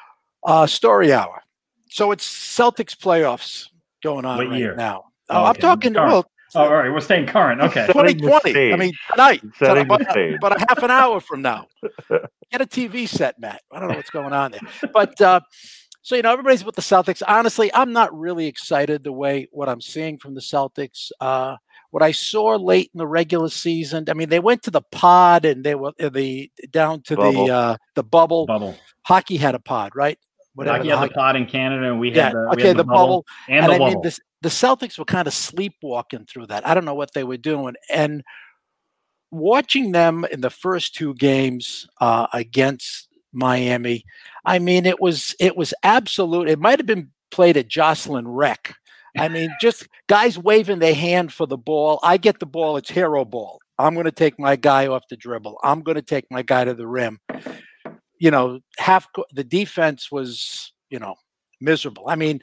Uh, story hour. So it's Celtics playoffs going on What right year? now. Oh, Oh, I'm okay. talking Current. well, Oh, all right, we're staying current. Okay. Setting the twenty twenty. I mean, stage. tonight, Setting the about, stage. about a half an hour from now. Get a T V set, Matt. I don't know what's going on there, but. Uh, So, you know, everybody's with the Celtics. Honestly, I'm not really excited the way what I'm seeing from the Celtics. Uh, what I saw late in the regular season, I mean, they went to the pod and they were uh, the down to Bubble. the uh, the bubble. Bubble. Hockey had a pod, right? Whatever the you had hockey- the pod in Canada, and we yeah, had the, we okay, had the, bubble. and, And the I bubble. mean, this, the Celtics were kind of sleepwalking through that. I don't know what they were doing. And watching them in the first two games uh, against Miami, I mean, it was it was absolute. It might have been played at Jocelyn Rec. I mean, just guys waving their hand for the ball. I get the ball. It's hero ball. I'm going to take my guy off the dribble. I'm going to take my guy to the rim. You know, half co- the defense was, you know, miserable. I mean,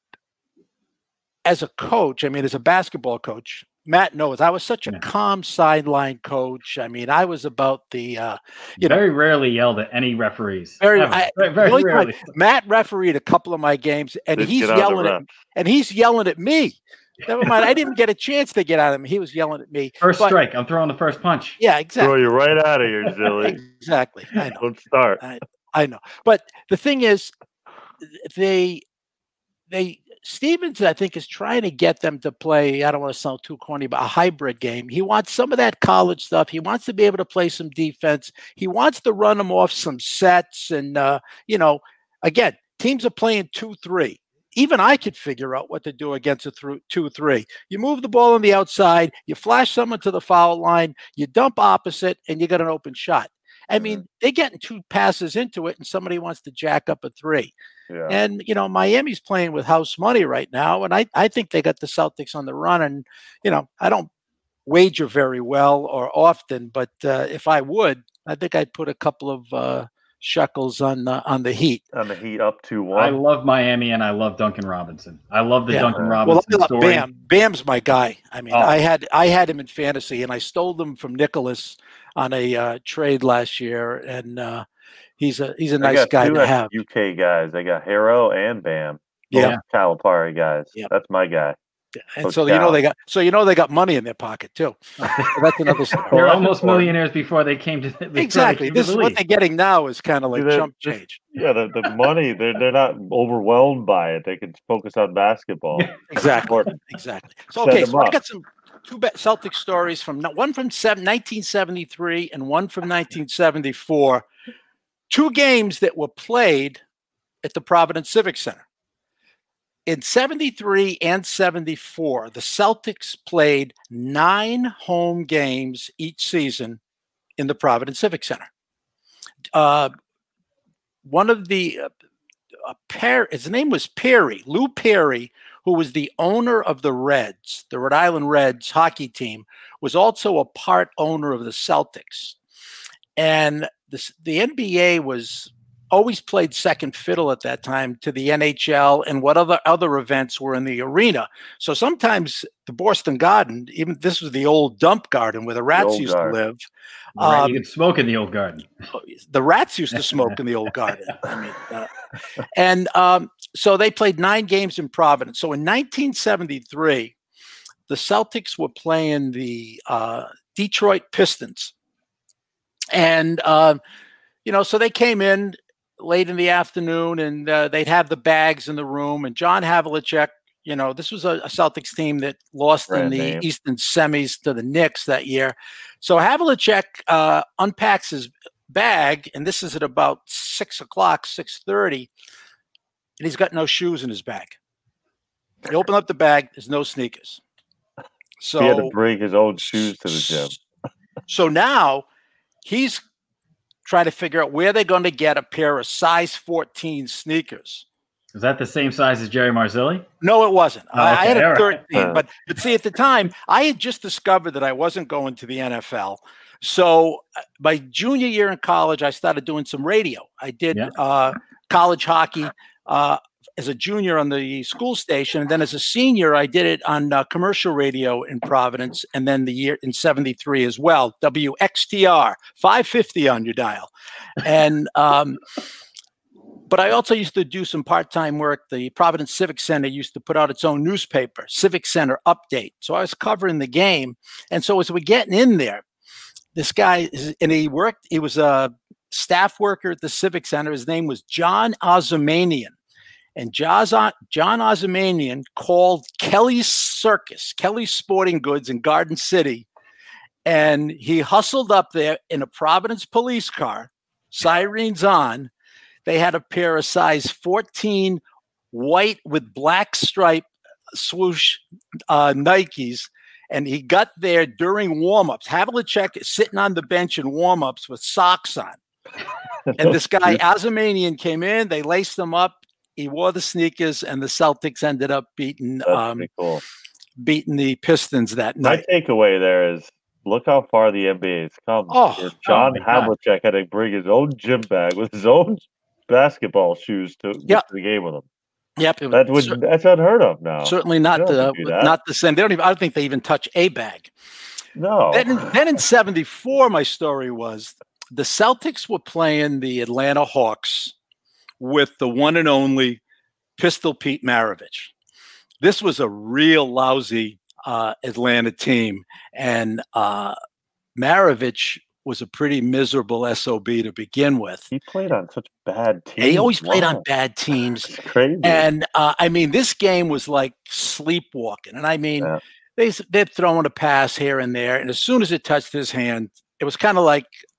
as a coach, I mean, as a basketball coach, Matt knows I was such a Yeah. calm sideline coach. I mean, I was about the, uh, you know, very rarely yelled at any referees. Very- Ever. I- very, the very only time- rarely. Matt refereed a couple of my games, and Didn't he's get out of the yelling at reps. and he's yelling at me. Never mind, I didn't get a chance to get at him. He was yelling at me. First but- strike. I'm throwing the first punch. Yeah, Throw exactly. you right out of here, Zilly. Exactly. I know. Don't start. I know. But the thing is, they they Stevens, I think, is trying to get them to play. I don't want to sound too corny, but a hybrid game. He wants some of that college stuff. He wants to be able to play some defense. He wants to run them off some sets. And uh, you know, again, teams are playing two three. Even I could figure out what to do against a through two three. You move the ball on the outside, you flash someone to the foul line, you dump opposite, and you got an open shot. I mean, they're getting two passes into it, and somebody wants to jack up a three. Yeah. And, you know, Miami's playing with house money right now, and I, I think they got the Celtics on the run. And, you know, I don't wager very well or often, but uh, if I would, I think I'd put a couple of uh, shekels on uh, on the Heat. On the Heat up two one. I love Miami, and I love Duncan Robinson. I love the Yeah. Duncan Well, Robinson I love story. Bam. Bam's my guy. I mean, Oh. I had I had him in fantasy, and I stole him from Nicholas on a uh, trade last year, and uh, he's a he's a I nice got guy two to have. U K guys. I got Harrow and Bam. Yeah. Both Calipari guys. Yeah. That's my guy. And Coach so you know Cal. they got so you know they got money in their pocket too. So that's another story. They're Well, almost that's important. millionaires before they came to before they Exactly. came to This the is what league. they're getting now is kind of like See, they're chump just- change. Yeah, the, the money, they're, they're not overwhelmed by it. They can focus on basketball. Exactly. Important. Exactly. So Set okay, them so I up. got some two ba- Celtic stories from one from seven, nineteen seventy-three and one from nineteen seventy-four. Two games that were played at the Providence Civic Center. In seventy-three and seventy-four, the Celtics played nine home games each season in the Providence Civic Center. Uh, one of the uh, uh, Perry, his name was Perry, Lou Perry, who was the owner of the Reds, the Rhode Island Reds hockey team, was also a part owner of the Celtics. And this, the N B A was always played second fiddle at that time to the N H L and what other other events were in the arena. So sometimes the Boston Garden, even this was the old dump garden where the rats old used garden. to live. Right, Um, you could smoke in the old garden. the rats used to smoke in the old garden. I mean, uh, and um, so they played nine games in Providence. So in nineteen seventy-three, the Celtics were playing the uh, Detroit Pistons. And, uh, you know, so they came in late in the afternoon and uh, they'd have the bags in the room. And John Havlicek, you know, this was a, a Celtics team that lost Brand in the name. Eastern semis to the Knicks that year. So Havlicek uh, unpacks his bag, and this is at about six o'clock, six thirty, and he's got no shoes in his bag. He opened up the bag, there's no sneakers. So He had to bring his own shoes to the gym. So now he's trying to figure out where they're going to get a pair of size fourteen sneakers. Is that the same size as Jerry Marzilli? No, it wasn't. Oh, I, I okay, had a all right. thirteen, Uh. but but see, at the time, I had just discovered that I wasn't going to the N F L. So uh, my junior year in college, I started doing some radio. I did Yeah. uh, college hockey uh, as a junior on the school station, and then as a senior, I did it on uh, commercial radio in Providence, and then the year in seventy-three as well, W X T R five fifty on your dial, and. Um, But I also used to do some part-time work. The Providence Civic Center used to put out its own newspaper, Civic Center Update. So I was covering the game. And so as we're getting in there, this guy, is, and he worked, he was a staff worker at the Civic Center. His name was John Ozamanian. And John Ozamanian called Kelly's Circus, Kelly's Sporting Goods in Garden City. And he hustled up there in a Providence police car, sirens on. They had a pair of size fourteen white with black stripe swoosh uh, Nikes. And he got there during warm-ups. Havlicek is sitting on the bench in warm-ups with socks on. And this guy, Ozamanian, came in. They laced him up. He wore the sneakers, and the Celtics ended up beating That's um, pretty cool. beating the Pistons that My night. takeaway there is look how far the N B A has come. Oh, where John oh my God. Havlicek had to bring his own gym bag with his own basketball shoes to, Yeah. to the game with him. Yep, it was That would cer- that's unheard of now. certainly not You don't the have to do that. not the same. They don't even. I don't think they even touch a bag. No. Then, in, then in seventy-four, my story was the Celtics were playing the Atlanta Hawks with the one and only Pistol Pete Maravich. This was a real lousy uh, Atlanta team, and uh, Maravich was a pretty miserable S O B to begin with. He played on such bad teams. He always played on Wow. bad teams. It's crazy. And uh, I mean, this game was like sleepwalking. And I mean, Yeah. they they're throwing a pass here and there, and as soon as it touched his hand, it was kind of like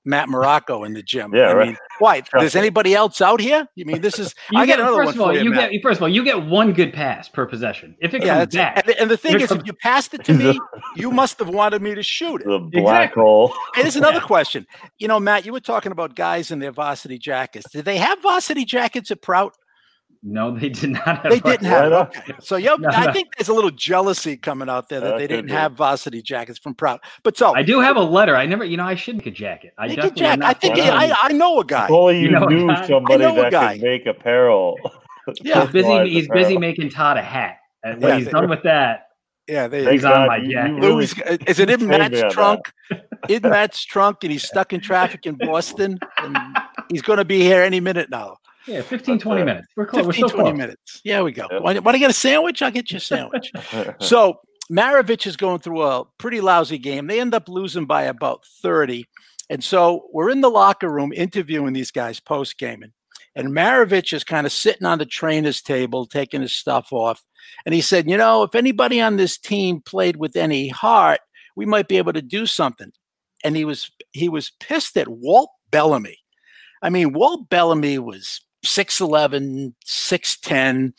Matt Morocco in the gym. Yeah, I right. mean, why? Trust There's me. anybody else out here? You mean this is? You I get, got another first one of all, for you, you Matt. get first of all, you get one good pass per possession. If it Yeah, comes that's back, and, and the thing Here is, comes- if you passed it to me, you must have wanted me to shoot it. The black Exactly. hole. Hey, there's another question. You know, Matt, you were talking about guys in their varsity jackets. Did they have varsity jackets at Prout? no, they did not have They didn't have it. Why not? Okay. So you No, I no. think there's a little jealousy coming out there that That they could didn't be. have varsity jackets from Prout. But so I do have a letter. I never, you know, I should make a jacket. I make a definitely am jacket. I not think Why he, not? I, I know a guy. If only you, You know a knew guy? somebody I know a that guy. could make apparel. Yeah. He's busy. Personalized He's apparel. busy making Todd a hat. And when Yeah, he's they- done with that, Yeah, they, Thank he's on God my you- you jacket. really- Louis, is it in saved me Matt's on trunk? In Matt's trunk, and he's stuck in traffic in Boston. And he's going to be here any minute now. Yeah, fifteen, That's twenty it. minutes. We're close. fifteen, We're so twenty close. minutes. Yeah, we go. Yep. Want, want to get a sandwich? I'll get you a sandwich. So Maravich is going through a pretty lousy game. They end up losing by about thirty. And so we're in the locker room interviewing these guys post gaming. And Maravich is kind of sitting on the trainer's table, taking his stuff off. And he said, you know, if anybody on this team played with any heart, we might be able to do something. And he was he was pissed at Walt Bellamy. I mean, Walt Bellamy was six eleven, six ten,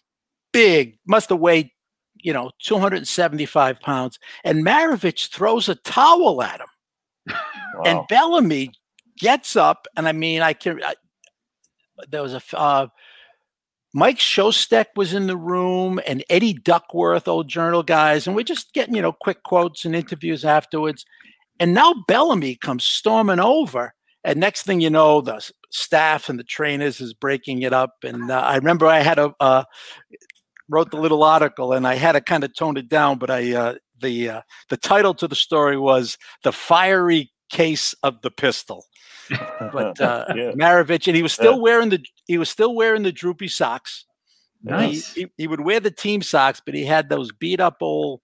big, must have weighed, you know, two hundred seventy-five pounds. And Maravich throws a towel at him. Wow. And Bellamy gets up, and I mean, I can. I, there was a uh, Mike Shostek was in the room, and Eddie Duckworth, old Journal guys, and we're just getting, you know, quick quotes and interviews afterwards. And now Bellamy comes storming over, and next thing you know, the s- staff and the trainers is breaking it up. And uh, I remember I had a uh, wrote the little article, and I had to kind of tone it down, but I uh, the uh, the title to the story was "The Fiery Case of the Pistol." But uh, Yeah. Maravich, and he was still Yeah. wearing the he was still wearing the droopy socks. Nice. He, he, he would wear the team socks, but he had those beat up old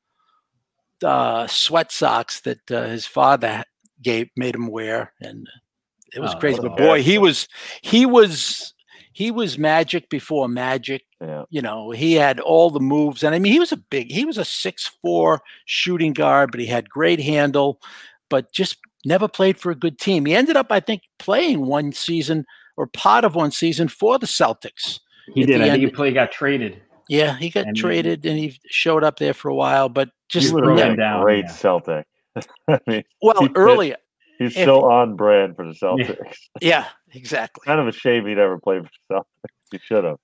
uh, sweat socks that uh, his father gave made him wear, and it was Oh, crazy. that's But awesome. boy, he was he was he was magic before magic. Yeah. You know, he had all the moves, and I mean, he was a big, he was a six four shooting guard, but he had great handle, but just never played for a good team. He ended up, I think, playing one season or part of one season for the Celtics. He At did. the I think end- he played, got traded. Yeah, he got And he- traded and he showed up there for a while, but He just would broke have him been a down, great yeah. Celtic. I mean, well he fit- earlier. he's If- so on brand for the Celtics. Yeah, exactly. Kind of a shame he never played for the Celtics. He should have.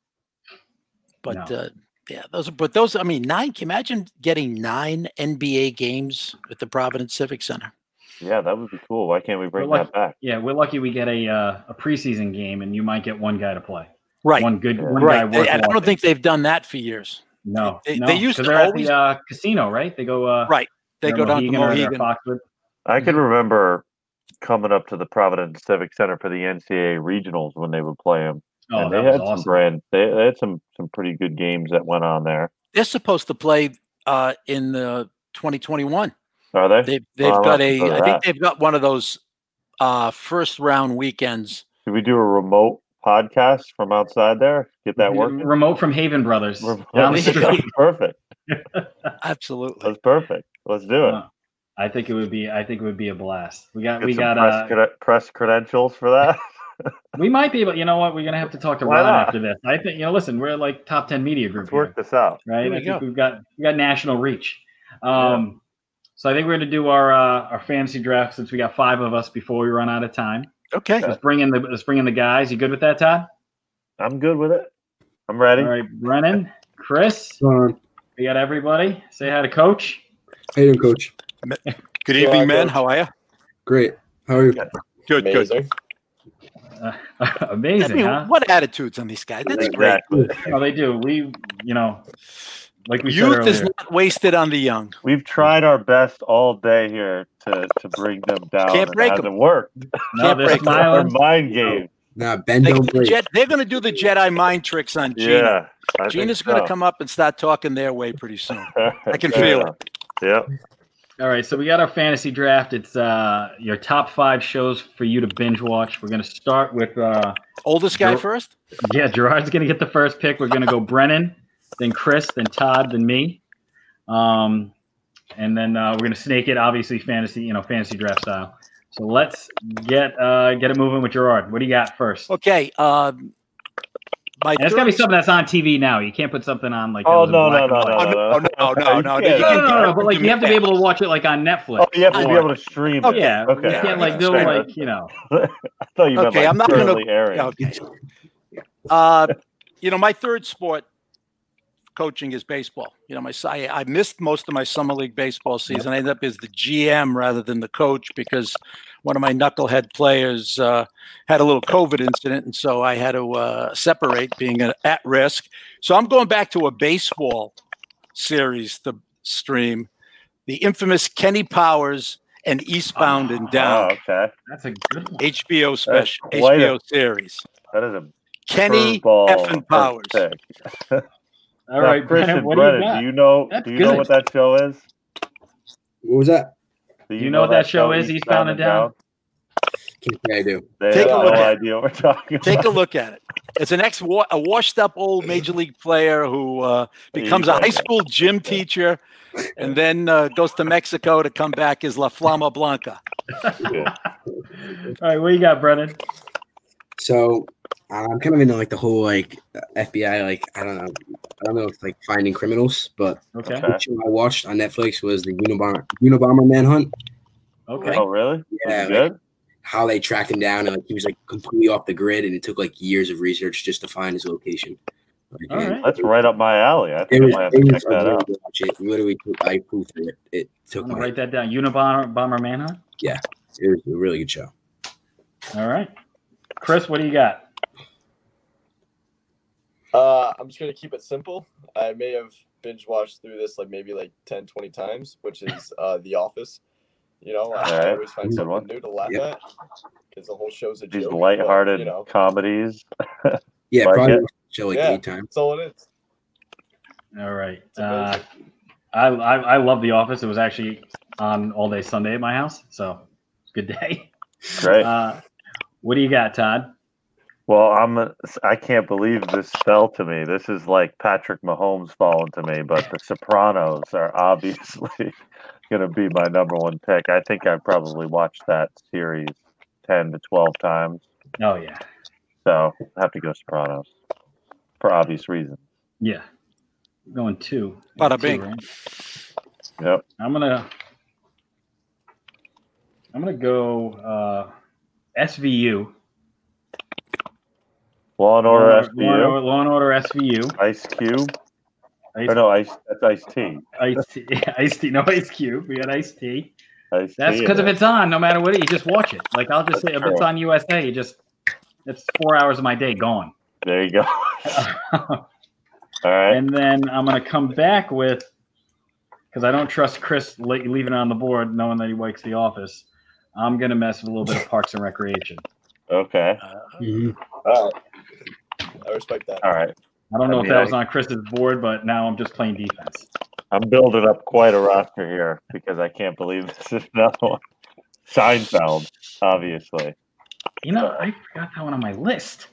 But No. uh, yeah, those. But those. I mean, nine. Can you imagine getting nine N B A games at the Providence Civic Center? Yeah, that would be cool. Why can't we bring But like- that back? Yeah, we're lucky we get a uh, a preseason game, and you might get one guy to play. Right. One good, Yeah. one Right. guy They- worth and I don't watching. think they've done that for years. No, they- no, they used 'cause to they're always- at the uh, casino, right? They go uh, Right. They they're go down to Mohegan or they're Mohegan. Foxwood. I can Mhm. remember coming up to the Providence Civic Center for the N C A A regionals when they would play them. Oh, and that they was had awesome. some brand. They, they had some some pretty good games that went on there. They're supposed to play uh, in the twenty twenty-one. Are they? They've they've I'll got have to a. go to I think that. they've got one of those uh, first round weekends. Did we do a remote podcast from outside there? Get that working? Remote from Haven Brothers Remote- down the There you street. Perfect. Absolutely. That's perfect. Let's do it. Uh, I think it would be. I think it would be a blast. We got. Get we some got. press, Uh, crede- press credentials for that. we might be able. You know what? We're gonna have to talk to Why Ron not? after this. I think. You know. Listen, we're like top ten media group Let's here, work this out. right? There I we think go. we've got we got national reach. Um, So I think we're gonna do our uh, our fantasy draft since we got five of us before we run out of time. Okay. Let's bring in the let's bring in the guys. You good with that, Todd? I'm good with it. I'm ready. All right, Brennan, Chris, Uh, we got everybody. Say hi to Coach. how you doing, Coach? Good Yeah, evening, men. Coach. How are you? Great. How are you? Good. Good. Amazing. Uh, I amazing, mean, huh? what attitudes on these guys? That's great. Exactly. No, they do. We, you know, like we said Youth is earlier. not wasted on the young. We've tried our best all day here to, to bring them down. Can't and break it hasn't 'em. worked. No, Can't they're break them. Their smiling. mind game. Nah, bend They, don't break. Jet, they're going to do the Jedi mind tricks on Gina. Yeah. I Gina's think going to so. come up and start talking their way pretty soon. I can feel it. Yeah. All right, so we got our fantasy draft. It's uh, your top five shows for you to binge watch. We're gonna start with uh, Oldest guy Ger- first? yeah, Gerard's gonna get the first pick. We're gonna go Brennan, then Chris, then Todd, then me, um, and then uh, we're gonna snake it. Obviously, fantasy, you know, fantasy draft style. So let's get uh, get it moving with Gerard. What do you got first? Okay. Um, my And it's got to be third- something that's on T V now. You can't put something on like. Oh, that was in no, black no, and no, white. no, Oh, no, no, no, no, no. You You No, can't. no, no, no, but like Give you me have to be that. able to watch it like on Netflix. Oh, you have to be or- able to stream it. Okay. Yeah, Okay. you can't like do Okay. like you know. I thought you meant Okay, like I'm not gonna- currently airing. Okay. Uh, you know, my third sport coaching is baseball. You know, my I, I missed most of my summer league baseball season. I ended up as the G M rather than the coach because one of my knucklehead players uh, had a little COVID incident, and so I had to uh, separate, being a, at risk. So I'm going back to a baseball series to stream, the infamous Kenny Powers and Eastbound and Oh, Down, okay. That's a good one. H B O special, That's quite H B a- O series. That is a Kenny curveball effing Powers. pick. All Now, right, Christian Brennan, what do you Brennan, got? do you know? That's do you know good. what that show is? What was that? Do You know what that show is, Eastbound and Down? Can't say I do. They Take have a look no at it. idea what we're talking Take about. a look at it. It's an ex, a washed-up old major league player who uh, becomes a high school gym teacher, and then uh, goes to Mexico to come back as La Flama Blanca. All right, what you got, Brennan? So uh, I'm kind of into like the whole like F B I, like I don't know, I don't know if it's like finding criminals, but Okay. Okay. the show I watched on Netflix was the Unabomber Unabomber manhunt. Okay. Oh, really? Yeah, Was it like, good? how they tracked him down, and like he was like completely off the grid, and it took like years of research just to find his location. Like, All and right. That's right up my alley. I It think was, I might have it to was check that a out. really watch it. Literally, took, I flew through it. It I'm took gonna my. write that down. Unabomber Bomber Manhunt. It was a really good show. All right, Chris, what do you got? Uh, I'm just gonna keep it simple. I may have binge watched through this like maybe like ten, twenty times, which is uh, The Office. You know, I Alright, always find good something one. new to laugh Yep. at because the whole show's a These joke. but, lighthearted you know, comedies. Yeah, Like probably it? watched the show like Yeah. eight times. that's all it is. All right. It's Uh, amazing. I, I I love The Office. It was actually on all day Sunday at my house, so good day. Great. Uh, what do you got, Todd? Well, I'm. I can't believe this fell to me. This is like Patrick Mahomes falling to me, but The Sopranos are obviously going to be my number one pick. I think I've probably watched that series ten to twelve times. Oh yeah, So I have to go Sopranos for obvious reasons. yeah. Going two. Bada Two, bing. right? Yep. I'm gonna I'm gonna go uh, S V U. Law and Order Law, S V Law and U. Order, Law and Order S V U. Ice Cube. Ice, Or no, Ice. That's Ice T. Ice, T, Ice T, no Ice Cube. We got Ice T. Ice That's T because in if it. it's on, no matter what, you just watch it. Like I'll just say, if That's it's true. on U S A, you just it's four hours of my day gone. There you go. All right. And then I'm gonna come back with because I don't trust Chris le- leaving it on the board, knowing that he likes The Office. I'm gonna mess with a little bit of Parks and Recreation. Okay. Mhm. All right. I respect that. All right. I don't know I if mean, that I- was on Chris's board, but now I'm just playing defense. I'm building up quite a roster here because I can't believe this is another one. Seinfeld, obviously. You know, I forgot that one on my list.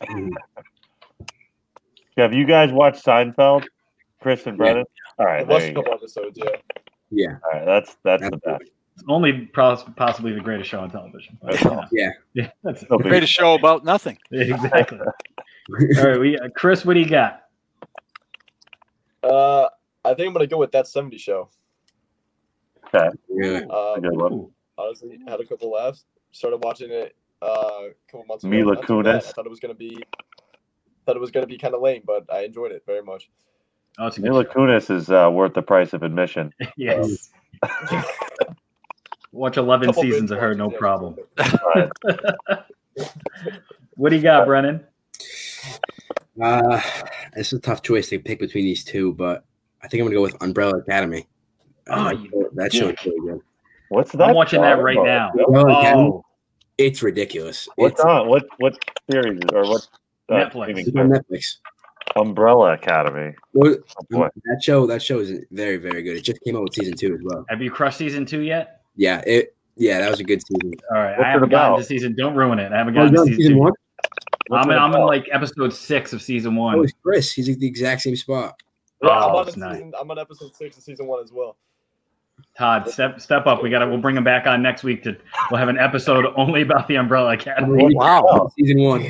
Have you guys watched Seinfeld, Chris and Brennan? All I right, watched there a you go. couple episodes, yeah. Yeah, All right, that's that's the best. absolutely. It's only pos- possibly the greatest show on television. But, That's you know. all. Yeah. Yeah, that's it. It'll be- Greatest show about nothing. Exactly. All right, we uh, Chris, what do you got? Uh, I think I'm gonna go with That seventy Show. Really? Uh, a good one. Ooh, honestly, had a couple laughs. Started watching it uh, a couple months ago. Mila Not too bad. Kunis. I thought it was gonna be, thought it was gonna be kind of lame, but I enjoyed it very much. oh, it's a good Mila show. Kunis is uh, worth the price of admission. Yes. Watch eleven Couple seasons binge of her, no watches, yeah. problem. All right. What do you got, Brennan? Uh, it's a tough choice to pick between these two, but I think I'm gonna go with Umbrella Academy. Oh, Uh, you that show is really good. What's that? I'm watching that song right about? now. Umbrella Academy, Oh, it's ridiculous. What's It's, on? What what series or what? uh, Netflix. streaming it's on service? Netflix. Umbrella Academy. Well, Oh boy. that show, that show is very, very good. It just came out with season two as well. have you crushed season two yet? Yeah, it. Yeah, that was a good season. All right, What's I it haven't gotten about? to season. Don't ruin it. I haven't Oh, gotten you're to on season, season two. one? What's I'm it in, I'm in about? like episode six of season one. Oh, it's Chris. He's at the exact same spot. Yeah, Oh, I'm on it's a nice. season. I'm on episode six of season one as well. Todd, step step up. We got to. We'll bring him back on next week. To we'll have an episode only about the Umbrella Academy. Wow. Season one.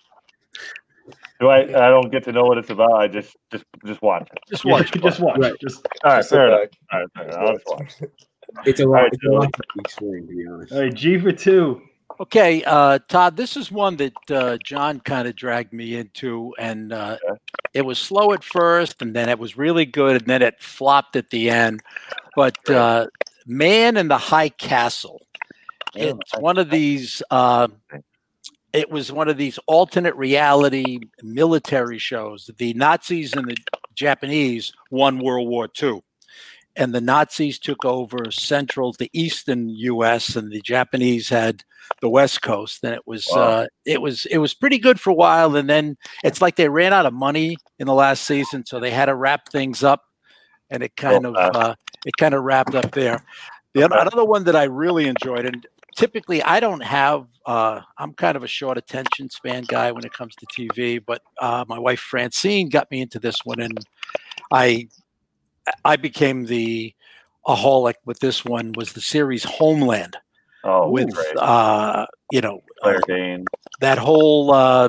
Do I? I don't get to know what it's about. I just just just watch it. Just Yeah, watch. just watch. Right. Just All right, Just sit fair enough. back. All right, fair enough. I'll just watch. It's a All lot. right, It's a Joey. lot to explain, to be honest. all right. G for two. Okay, uh, Todd, this is one that uh, John kind of dragged me into, and uh, it was slow at first, and then it was really good, and then it flopped at the end. But uh, Man in the High Castle, it's one of these. Uh, it was one of these alternate reality military shows. The Nazis and the Japanese won World War Two. And the Nazis took over central to eastern U S and the Japanese had the West Coast. And it was Wow. uh, it was it was pretty good for a while. And then it's like they ran out of money in the last season, so they had to wrap things up. And it kind Well, of uh, it kind of wrapped up there. The Okay. another one that I really enjoyed, and typically I don't have uh, I'm kind of a short attention span guy when it comes to T V, but uh, my wife Francine got me into this one, and I. I became the aholic with this one. Was the series Homeland Oh, with great. uh, you know Claire uh, Danes. that whole uh,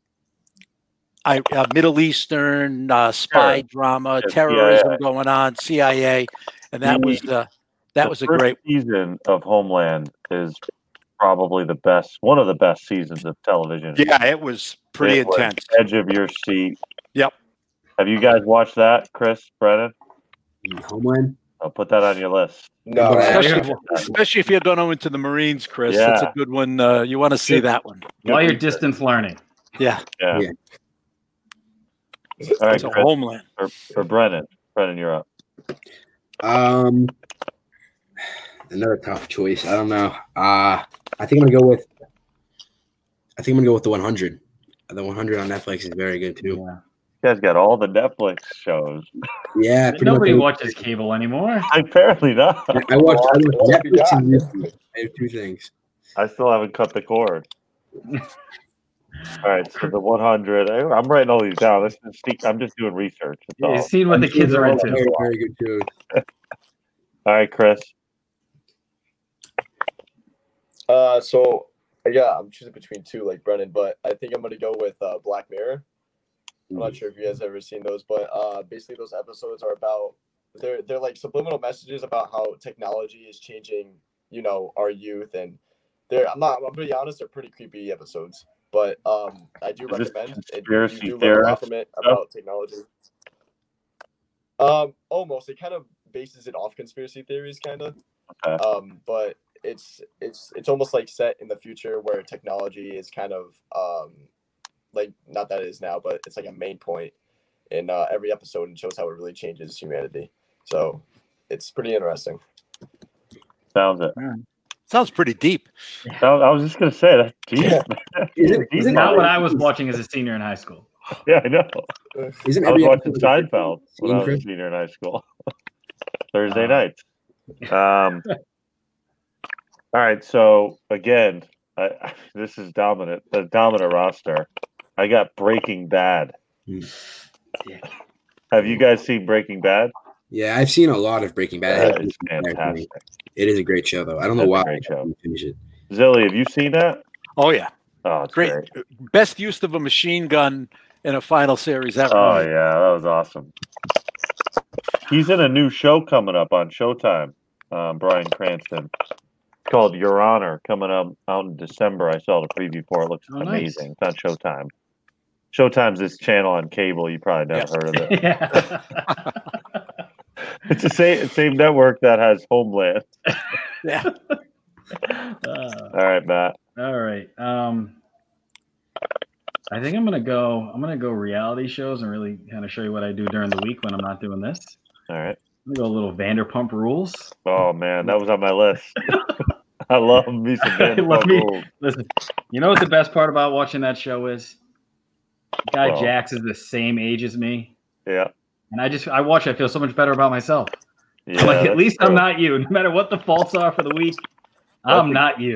I, uh, Middle Eastern uh, spy Sure. drama, Yeah, terrorism C I A. going on, C I A, and that The- was the that The was a first great. season of Homeland is probably the best, one of the best seasons of television. Yeah, it was pretty It was intense. Edge of your seat. Yep. Have you guys watched that, Chris, Brennan? Homeland. I'll put that on your list. No, But I- Especially, especially if you're going into the Marines, Chris. That's a Yeah. good one. Uh, you want to see that one. While you're research. distance learning. Yeah. Yeah. Yeah. All right, So Chris, Homeland. for, for Brennan. Brennan, you're up. Um, another tough choice. I don't know. Uh, I think I'm gonna go with. I think I'm gonna go with the one hundred. The one hundred on Netflix is very good too. Yeah. You guys got all the Netflix shows. Yeah, pretty Nobody much. watches cable anymore. Apparently not. I watch, I watch What have you Netflix got? and YouTube. I have two things. I still haven't cut the cord. All right, so the one hundred. I- I'm writing all these down. This is sneak- I'm just doing research. That's Yeah, all. you've seen what the kids are into. Very, very good too. All right, Chris. Uh, so yeah, I'm choosing between two, like Brennan, but I think I'm gonna go with uh, Black Mirror. I'm not sure if you guys ever seen those, but uh, basically those episodes are about they're they're like subliminal messages about how technology is changing, you know, our youth, and they're I'm not I'm gonna be honest, they're pretty creepy episodes, but um, I do Is this recommend it. conspiracy You do learn a lot theorist from it stuff? about technology. Um, almost. It kind of bases it off conspiracy theories, kind of. Okay. Um, but it's it's it's almost like set in the future where technology is kind of um like not that it is now, but it's like a main point in uh, every episode and shows how it really changes humanity. So it's pretty interesting. Sounds it. Sounds pretty deep. I I was just gonna say that. Deep. Yeah. Isn't, It's isn't, not what I was watching as a senior in high school. Yeah, I know. isn't I was every watching episode- Seinfeld when I was a Chris? senior in high school. Thursday Uh, nights. Um. All right. So again, I, I- this is dominant. The dominant roster. I got Breaking Bad. Hmm. Yeah. Have you guys seen Breaking Bad? Yeah, I've seen a lot of Breaking Bad. I That haven't is seen it yet. fantastic. It is a great show, though. I don't know That's a why great I show. didn't finish it. Zilly, have you seen that? Oh yeah, Oh, it's great. great. Best use of a machine gun in a final series ever. Oh yeah, that was awesome. He's in a new show coming up on Showtime. Um, Bryan Cranston. It's called Your Honor, coming up out in December. I saw the preview for it. It looks Oh, nice. amazing. It's on Showtime. Showtime's this channel on cable. You probably never heard of it. Yeah. It's the same same network that has Homeland. Yeah. Uh, All right, Matt. all right. Um, I think I'm gonna go. I'm gonna go reality shows and really kind of show you what I do during the week when I'm not doing this. All right. I'm gonna go a little Vanderpump Rules. Oh man, that was on my list. I love me some I love Vanderpump me- Rules. Listen, you know what the best part about watching that show is? Guy Well. Jax is the same age as me, Yeah. and I just I watch. I feel so much better about myself. Yeah. I'm like, at that's least true. I'm not you. No matter what the faults are for the week, I'm That's- not you.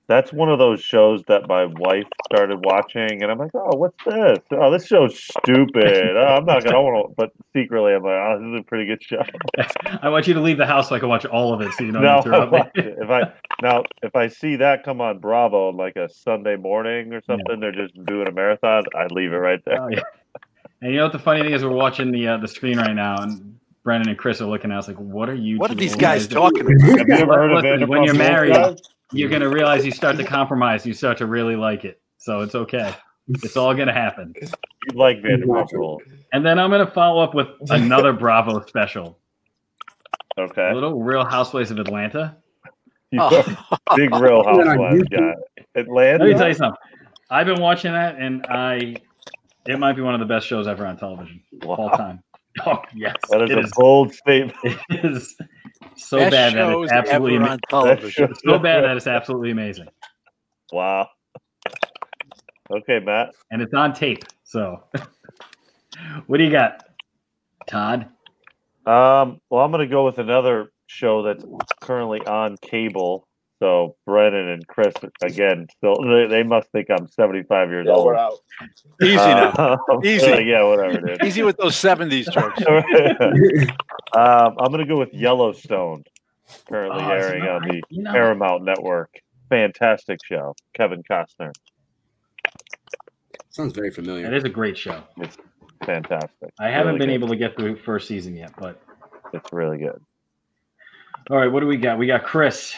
That's one of those shows that my wife started watching, and I'm like, "Oh, what's this? Oh, this show's stupid. Oh, I'm not gonna want to." But secretly, I'm like, "Oh, this is a pretty good show." I want you to leave the house so I can watch all of it, so you don't No, interrupt I me. if I now if I see that come on Bravo on like a Sunday morning or something, they're just doing a marathon. I leave it right there. Oh, yeah. And you know what the funny thing is? We're watching the uh, the screen right now, and Brennan and Chris are looking at us like, "What are you? What are two these old guys doing?" talking about? Have you ever heard of Listen, when Vanderpump you're Rules, married, guys? you're gonna realize you start to compromise. You start to really like it, so it's okay. It's all gonna happen. You like Vanderpump Rules? And then I'm gonna follow up with another Bravo special, Okay, a little Real Housewives of Atlanta. you Oh. big Real Put it on Housewives YouTube. guy. Atlanta. Let me tell you something. I've been watching that, and I, it might be one of the best shows ever on television all Wow. time. Oh yes, That is it a is. bold statement. It is so Best bad that shows it's absolutely ever ama- on television. That so bad that it's absolutely amazing, Wow. Okay, Matt. and it's on tape. So, what do you got, Todd? Um, well, I'm going to go with another show that's currently on cable. So Brennan and Chris, again, still they, they must think I'm seventy-five years Yeah, old. we're out. Easy now. Uh, Easy. yeah, whatever, dude. Easy with those seventies jokes. um, I'm going to go with Yellowstone, currently Oh, it's airing not- on the you know, Paramount Network. Fantastic show. Kevin Costner. Sounds very familiar. That is a great show. It's fantastic. I haven't Really been good. able to get through first season yet, but It's really good. all right. What do we got? We got Chris.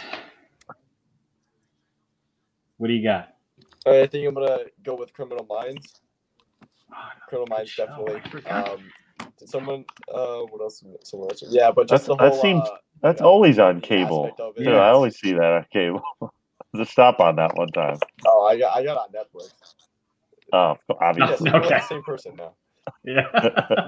What do you got? I think I'm gonna go with Criminal Minds. Oh, Criminal Minds show. definitely. I forgot. Um, did someone? Uh, what else? Someone else? Yeah, but just That's- the that whole. seems- uh, That's you know, always on cable. aspect of it. Too. I always see that on cable. Just stop on that one time. Oh, I got I got on Netflix. Oh, Yes, obviously. we're Okay. the same person now. Yeah.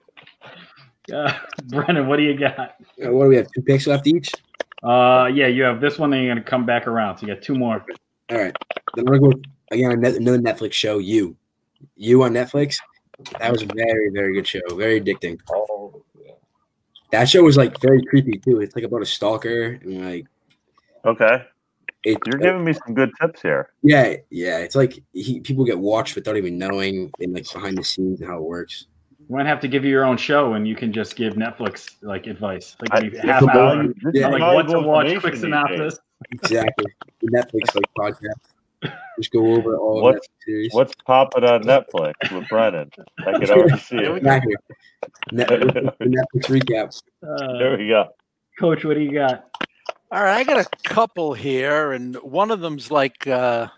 uh, Brennan, what do you got? Uh, what do we have? Two picks left each? Uh, yeah, you have this one. Then you're gonna come back around. So you got two more. All right. Then I'm going to go with, again, another Netflix show, You. You on Netflix. That was a very, very good show. Very addicting. Oh, yeah. That show was like very creepy too. It's like about a stalker and like Okay. it, You're giving me some good tips here. yeah, yeah. It's like he, people get watched without even knowing and like behind the scenes and how it works. You might have to give you your own show, and you can just give Netflix like advice, like I- maybe this half is hour, valu- this Yeah, is like what to valuable watch, information quick these synopsis. Exactly. The Netflix like podcast. Just go over all What's- of that series. days. What's popping on Netflix with Brennan? I can already see it. Exactly. Netflix, the Netflix recap. There Uh, we go. Coach, what do you got? All right, I got a couple here, and one of them's like uh,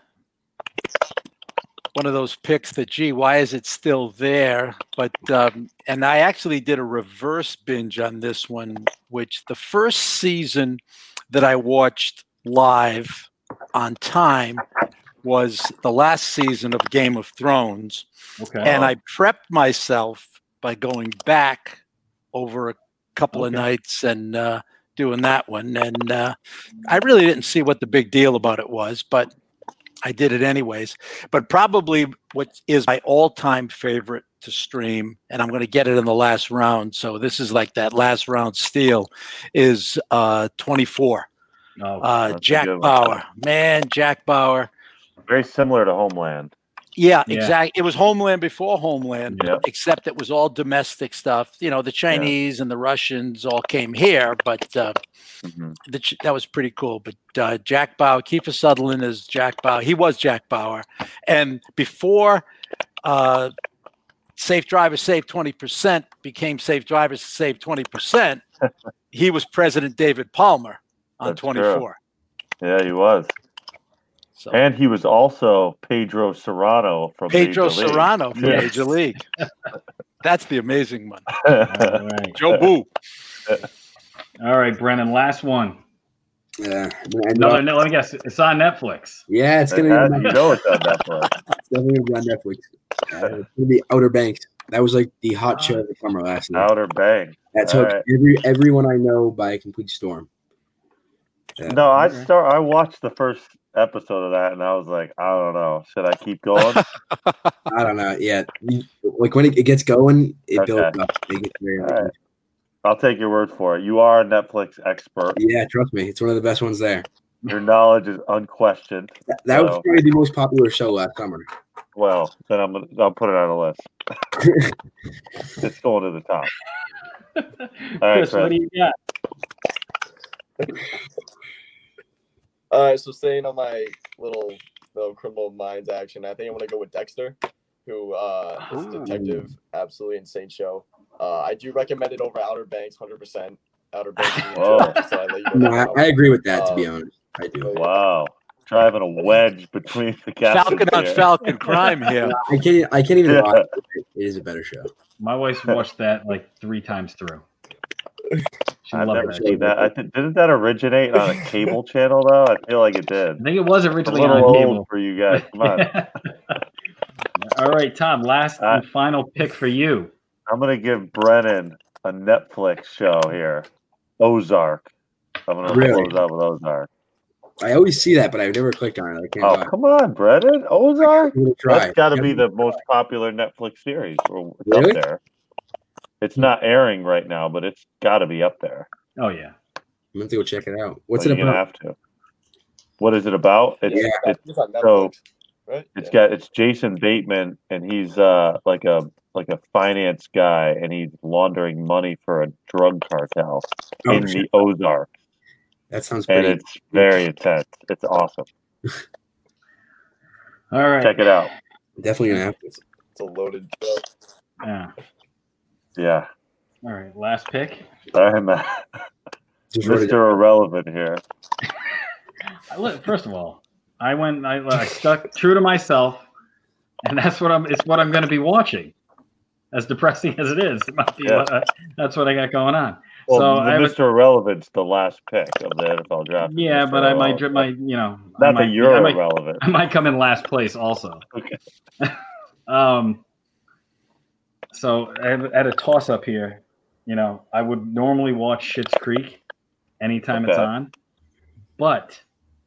one of those picks that, gee, why is it still there? But um, and I actually did a reverse binge on this one, which the first season that I watched live on time was the last season of Game of Thrones. Okay. And I prepped myself by going back over a couple of Okay. nights and uh, doing that one. And uh, I really didn't see what the big deal about it was, but I did it anyways. But probably what is my all-time favorite to stream, and I'm going to get it in the last round, so this is like that last round steal, is uh, twenty-four. Oh, Uh, that's a Jack good one. Bauer. Man, Jack Bauer. Very similar to Homeland. Yeah, Yeah. exactly. It was Homeland before Homeland, Yep. except it was all domestic stuff. You know, the Chinese and the Russians all came here, but uh, Mhm. the, Ch- that was pretty cool. But uh, Jack Bauer, Kiefer Sutherland is Jack Bauer. He was Jack Bauer. And before uh, Safe Drivers Save twenty percent became Safe Drivers Save twenty percent, he was President David Palmer on That's true. twenty-four. Yeah, he was. So And he was also Pedro Serrano from Pedro Major League. Serrano from Yes. Major League. That's the amazing one. all right. Joe Boo. All right, Brennan. Last one. Yeah. I know- No, no, let me guess. It's on Netflix. yeah, it's It gonna be has- on you Netflix. know it's on Netflix. It's definitely gonna be on Netflix. Uh, it's gonna be Outer Banks. That was like the hot show of the summer last night. Outer Banks. That took Alright. every everyone I know by a complete storm. Yeah. No, I Okay. start. I watched the first episode of that, and I was like, I don't know. Should I keep going? I don't know. Yeah, You- like when it, it gets going, it builds Okay. up. It gets very. Alright. I'll take your word for it. You are a Netflix expert. Yeah, trust me, it's one of the best ones there. Your knowledge is unquestioned. That, that was So- probably the most popular show last summer. Well, then I'm gonna I'll put it on the list. It's going to the top. All right, Chris, what Chris. do you got? All right, so staying on my little little criminal minds action, I think I'm gonna go with Dexter, who uh, is a detective. Absolutely insane show. Uh, I do recommend it over Outer Banks, hundred percent. Outer Banks. is a Whoa. joke, so I let you know No, I, now. I agree with that. To be Um, honest, I do. Wow. Driving a wedge between the captains Falcon on here. Falcon crime here. I can't. I can't even Yeah. lie. It is a better show. My wife's watched that like three times through. She I've loved never that. seen that. I th- didn't that originate on a cable channel though? I feel like it did. I think it was A originally little on old cable. for you guys. Come on. All right, Tom. Last Uh, and final pick for you. I'm gonna give Brennan a Netflix show here. Ozark. I'm gonna Really? close out with Ozark. I always see that, but I've never clicked on it. I can't. Oh, lie. come on, Brennan. Ozark? I'm gonna try. That's got to be the most popular Netflix series. Well, It's Really? up there. It's not airing right now, but it's got to be up there. Oh yeah. I'm gonna have to go check it out. What's So it you're gonna about? have to. What is it about? It's Yeah, it's it's on Netflix, so right? it's Yeah. got it's Jason Bateman, and he's uh like a like a finance guy, and he's laundering money for a drug cartel Oh, in shit. the Ozarks, That sounds and pretty. it's very intense. It's awesome. All right. Check it out. Definitely gonna have to. It's a loaded show. Yeah. Yeah, All right. Last pick. I'm uh, Just wrote it Mister Irrelevant here. I li- First of all, I went. I, I stuck true to myself, and that's what I'm. It's what I'm going to be watching. As depressing as it is, it might be, Yeah. uh, that's what I got going on. Well, So the I have a- Mister Irrelevant's the last pick of the N F L draft. Yeah, Mister but I might, Irrelevant. my, you know, I Not might, that you're I might, irrelevant. I might come in last place also. Okay. Um. So at, at a toss up here, you know, I would normally watch Schitt's Creek anytime it's Okay. on, but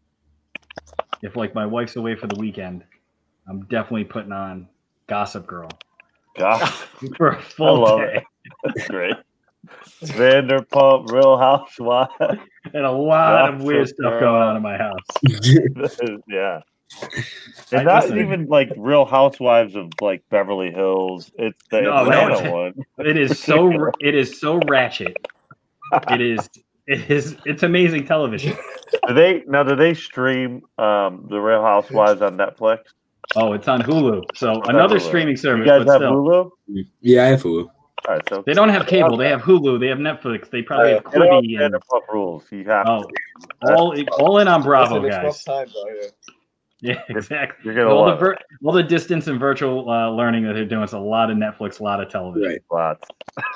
if like my wife's away for the weekend, I'm definitely putting on Gossip Girl God, for a I full love day. it. That's great. Vanderpump, Real Housewives. And a lot of Gossip weird stuff Girl. going on in my house. Yeah. I- And not listen. even like Real Housewives of like Beverly Hills. It's the No, no, Atlanta it's- one. It is so it is so ratchet. It is it is it's amazing television. Do they now? Do they stream um, the Real Housewives on Netflix? Oh, it's on Hulu. So on another Hulu. streaming You service, guys but have still. Hulu? Yeah, I have Hulu. All right, so They don't have cable. They have Hulu. They have Netflix. They probably have get off Quibi and Vanderpump Rules. You have oh, to. all all in on Bravo, Listen, it's rough guys. times out here. Yeah, exactly. You're gonna All the love vir- all the distance and virtual uh, learning that they're doing. It's a lot of Netflix, a lot of television. Right. it. Lots.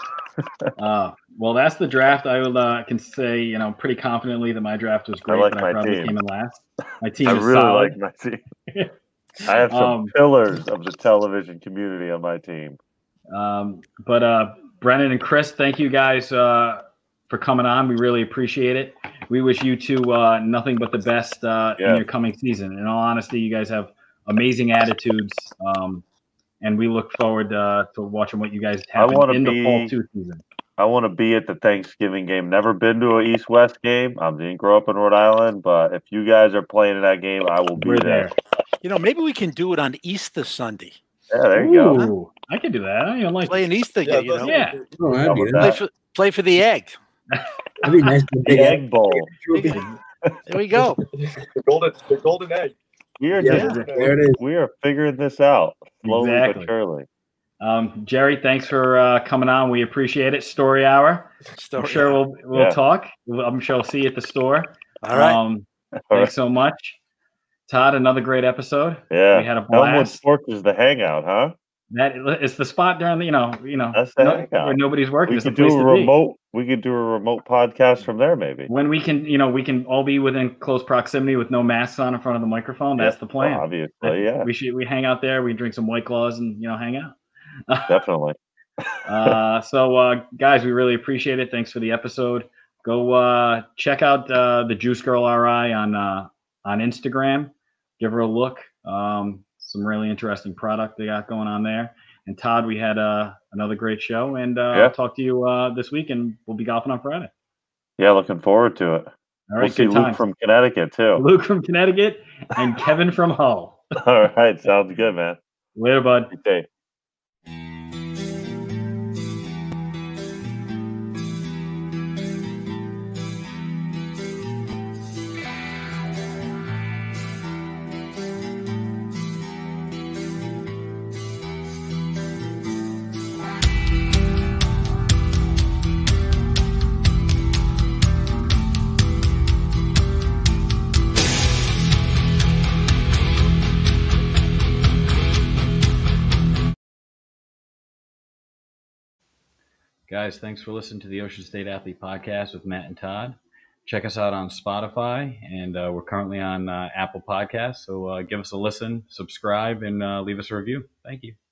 Uh, well, that's the draft. I will uh, can say, you know, pretty confidently that my draft was great, like but my I probably team. came in last. My team I is really solid. like my team. I have some Um, pillars of the television community on my team. Um, but uh, Brennan and Chris, thank you guys uh, for coming on. We really appreciate it. We wish you two uh, nothing but the best uh, Yeah. in your coming season. In all honesty, you guys have amazing attitudes, um, and we look forward uh, to watching what you guys have wanna in the be- fall two season. I want to be at the Thanksgiving game. Never been to an East-West game. I didn't grow up in Rhode Island, but if you guys are playing in that game, I will be We're there. there. You know, maybe we can do it on Easter Sunday. Yeah, there you go. Ooh, I can do that. I don't like Play an Easter Yeah, game, you know. listen, Yeah. Oh, that'd How be, about Play that? for play for the egg. that'd be nice. The Egg Bowl. There we go. The golden, the golden egg. We are Yeah, just there it is. we are figuring this out slowly Exactly. but surely. Um, Jerry, thanks for uh, coming on. We appreciate it. Story hour. I'm Story. sure we'll we'll Yeah. talk. I'm sure we'll see you at the store. All right. Um, All thanks right. so much, Todd. Another great episode. Yeah. We had a Elmwood blast. Sports is the hangout, huh? That it's the spot during the you know you know That's the no- hangout. where nobody's working. We It's the could do place a to be. remote. We could do a remote podcast from there, maybe. When we can, you know, we can all be within close proximity with no masks on in front of the microphone. That's Yeah. the plan. Well, obviously, yeah, We should we hang out there. We drink some White Claws and you know hang out. definitely. uh, so uh, guys, we really appreciate it. Thanks for the episode. Go uh, check out uh, the Juice Girl R I on uh, on Instagram. Give her a look. Um, some really interesting product they got going on there. And Todd, we had uh, another great show, and uh, Yeah. I'll talk to you uh, this week, and we'll be golfing on Friday. Yeah, looking forward to it. All right, we'll see good Luke times. from Connecticut too. Luke from Connecticut and Kevin from Hull. All right, sounds good, man. Later, bud. Good day. Guys, thanks for listening to the Ocean State Athlete Podcast with Matt and Todd. Check us out on Spotify, and uh, we're currently on uh, Apple Podcasts. So uh, give us a listen, subscribe, and uh, leave us a review. Thank you.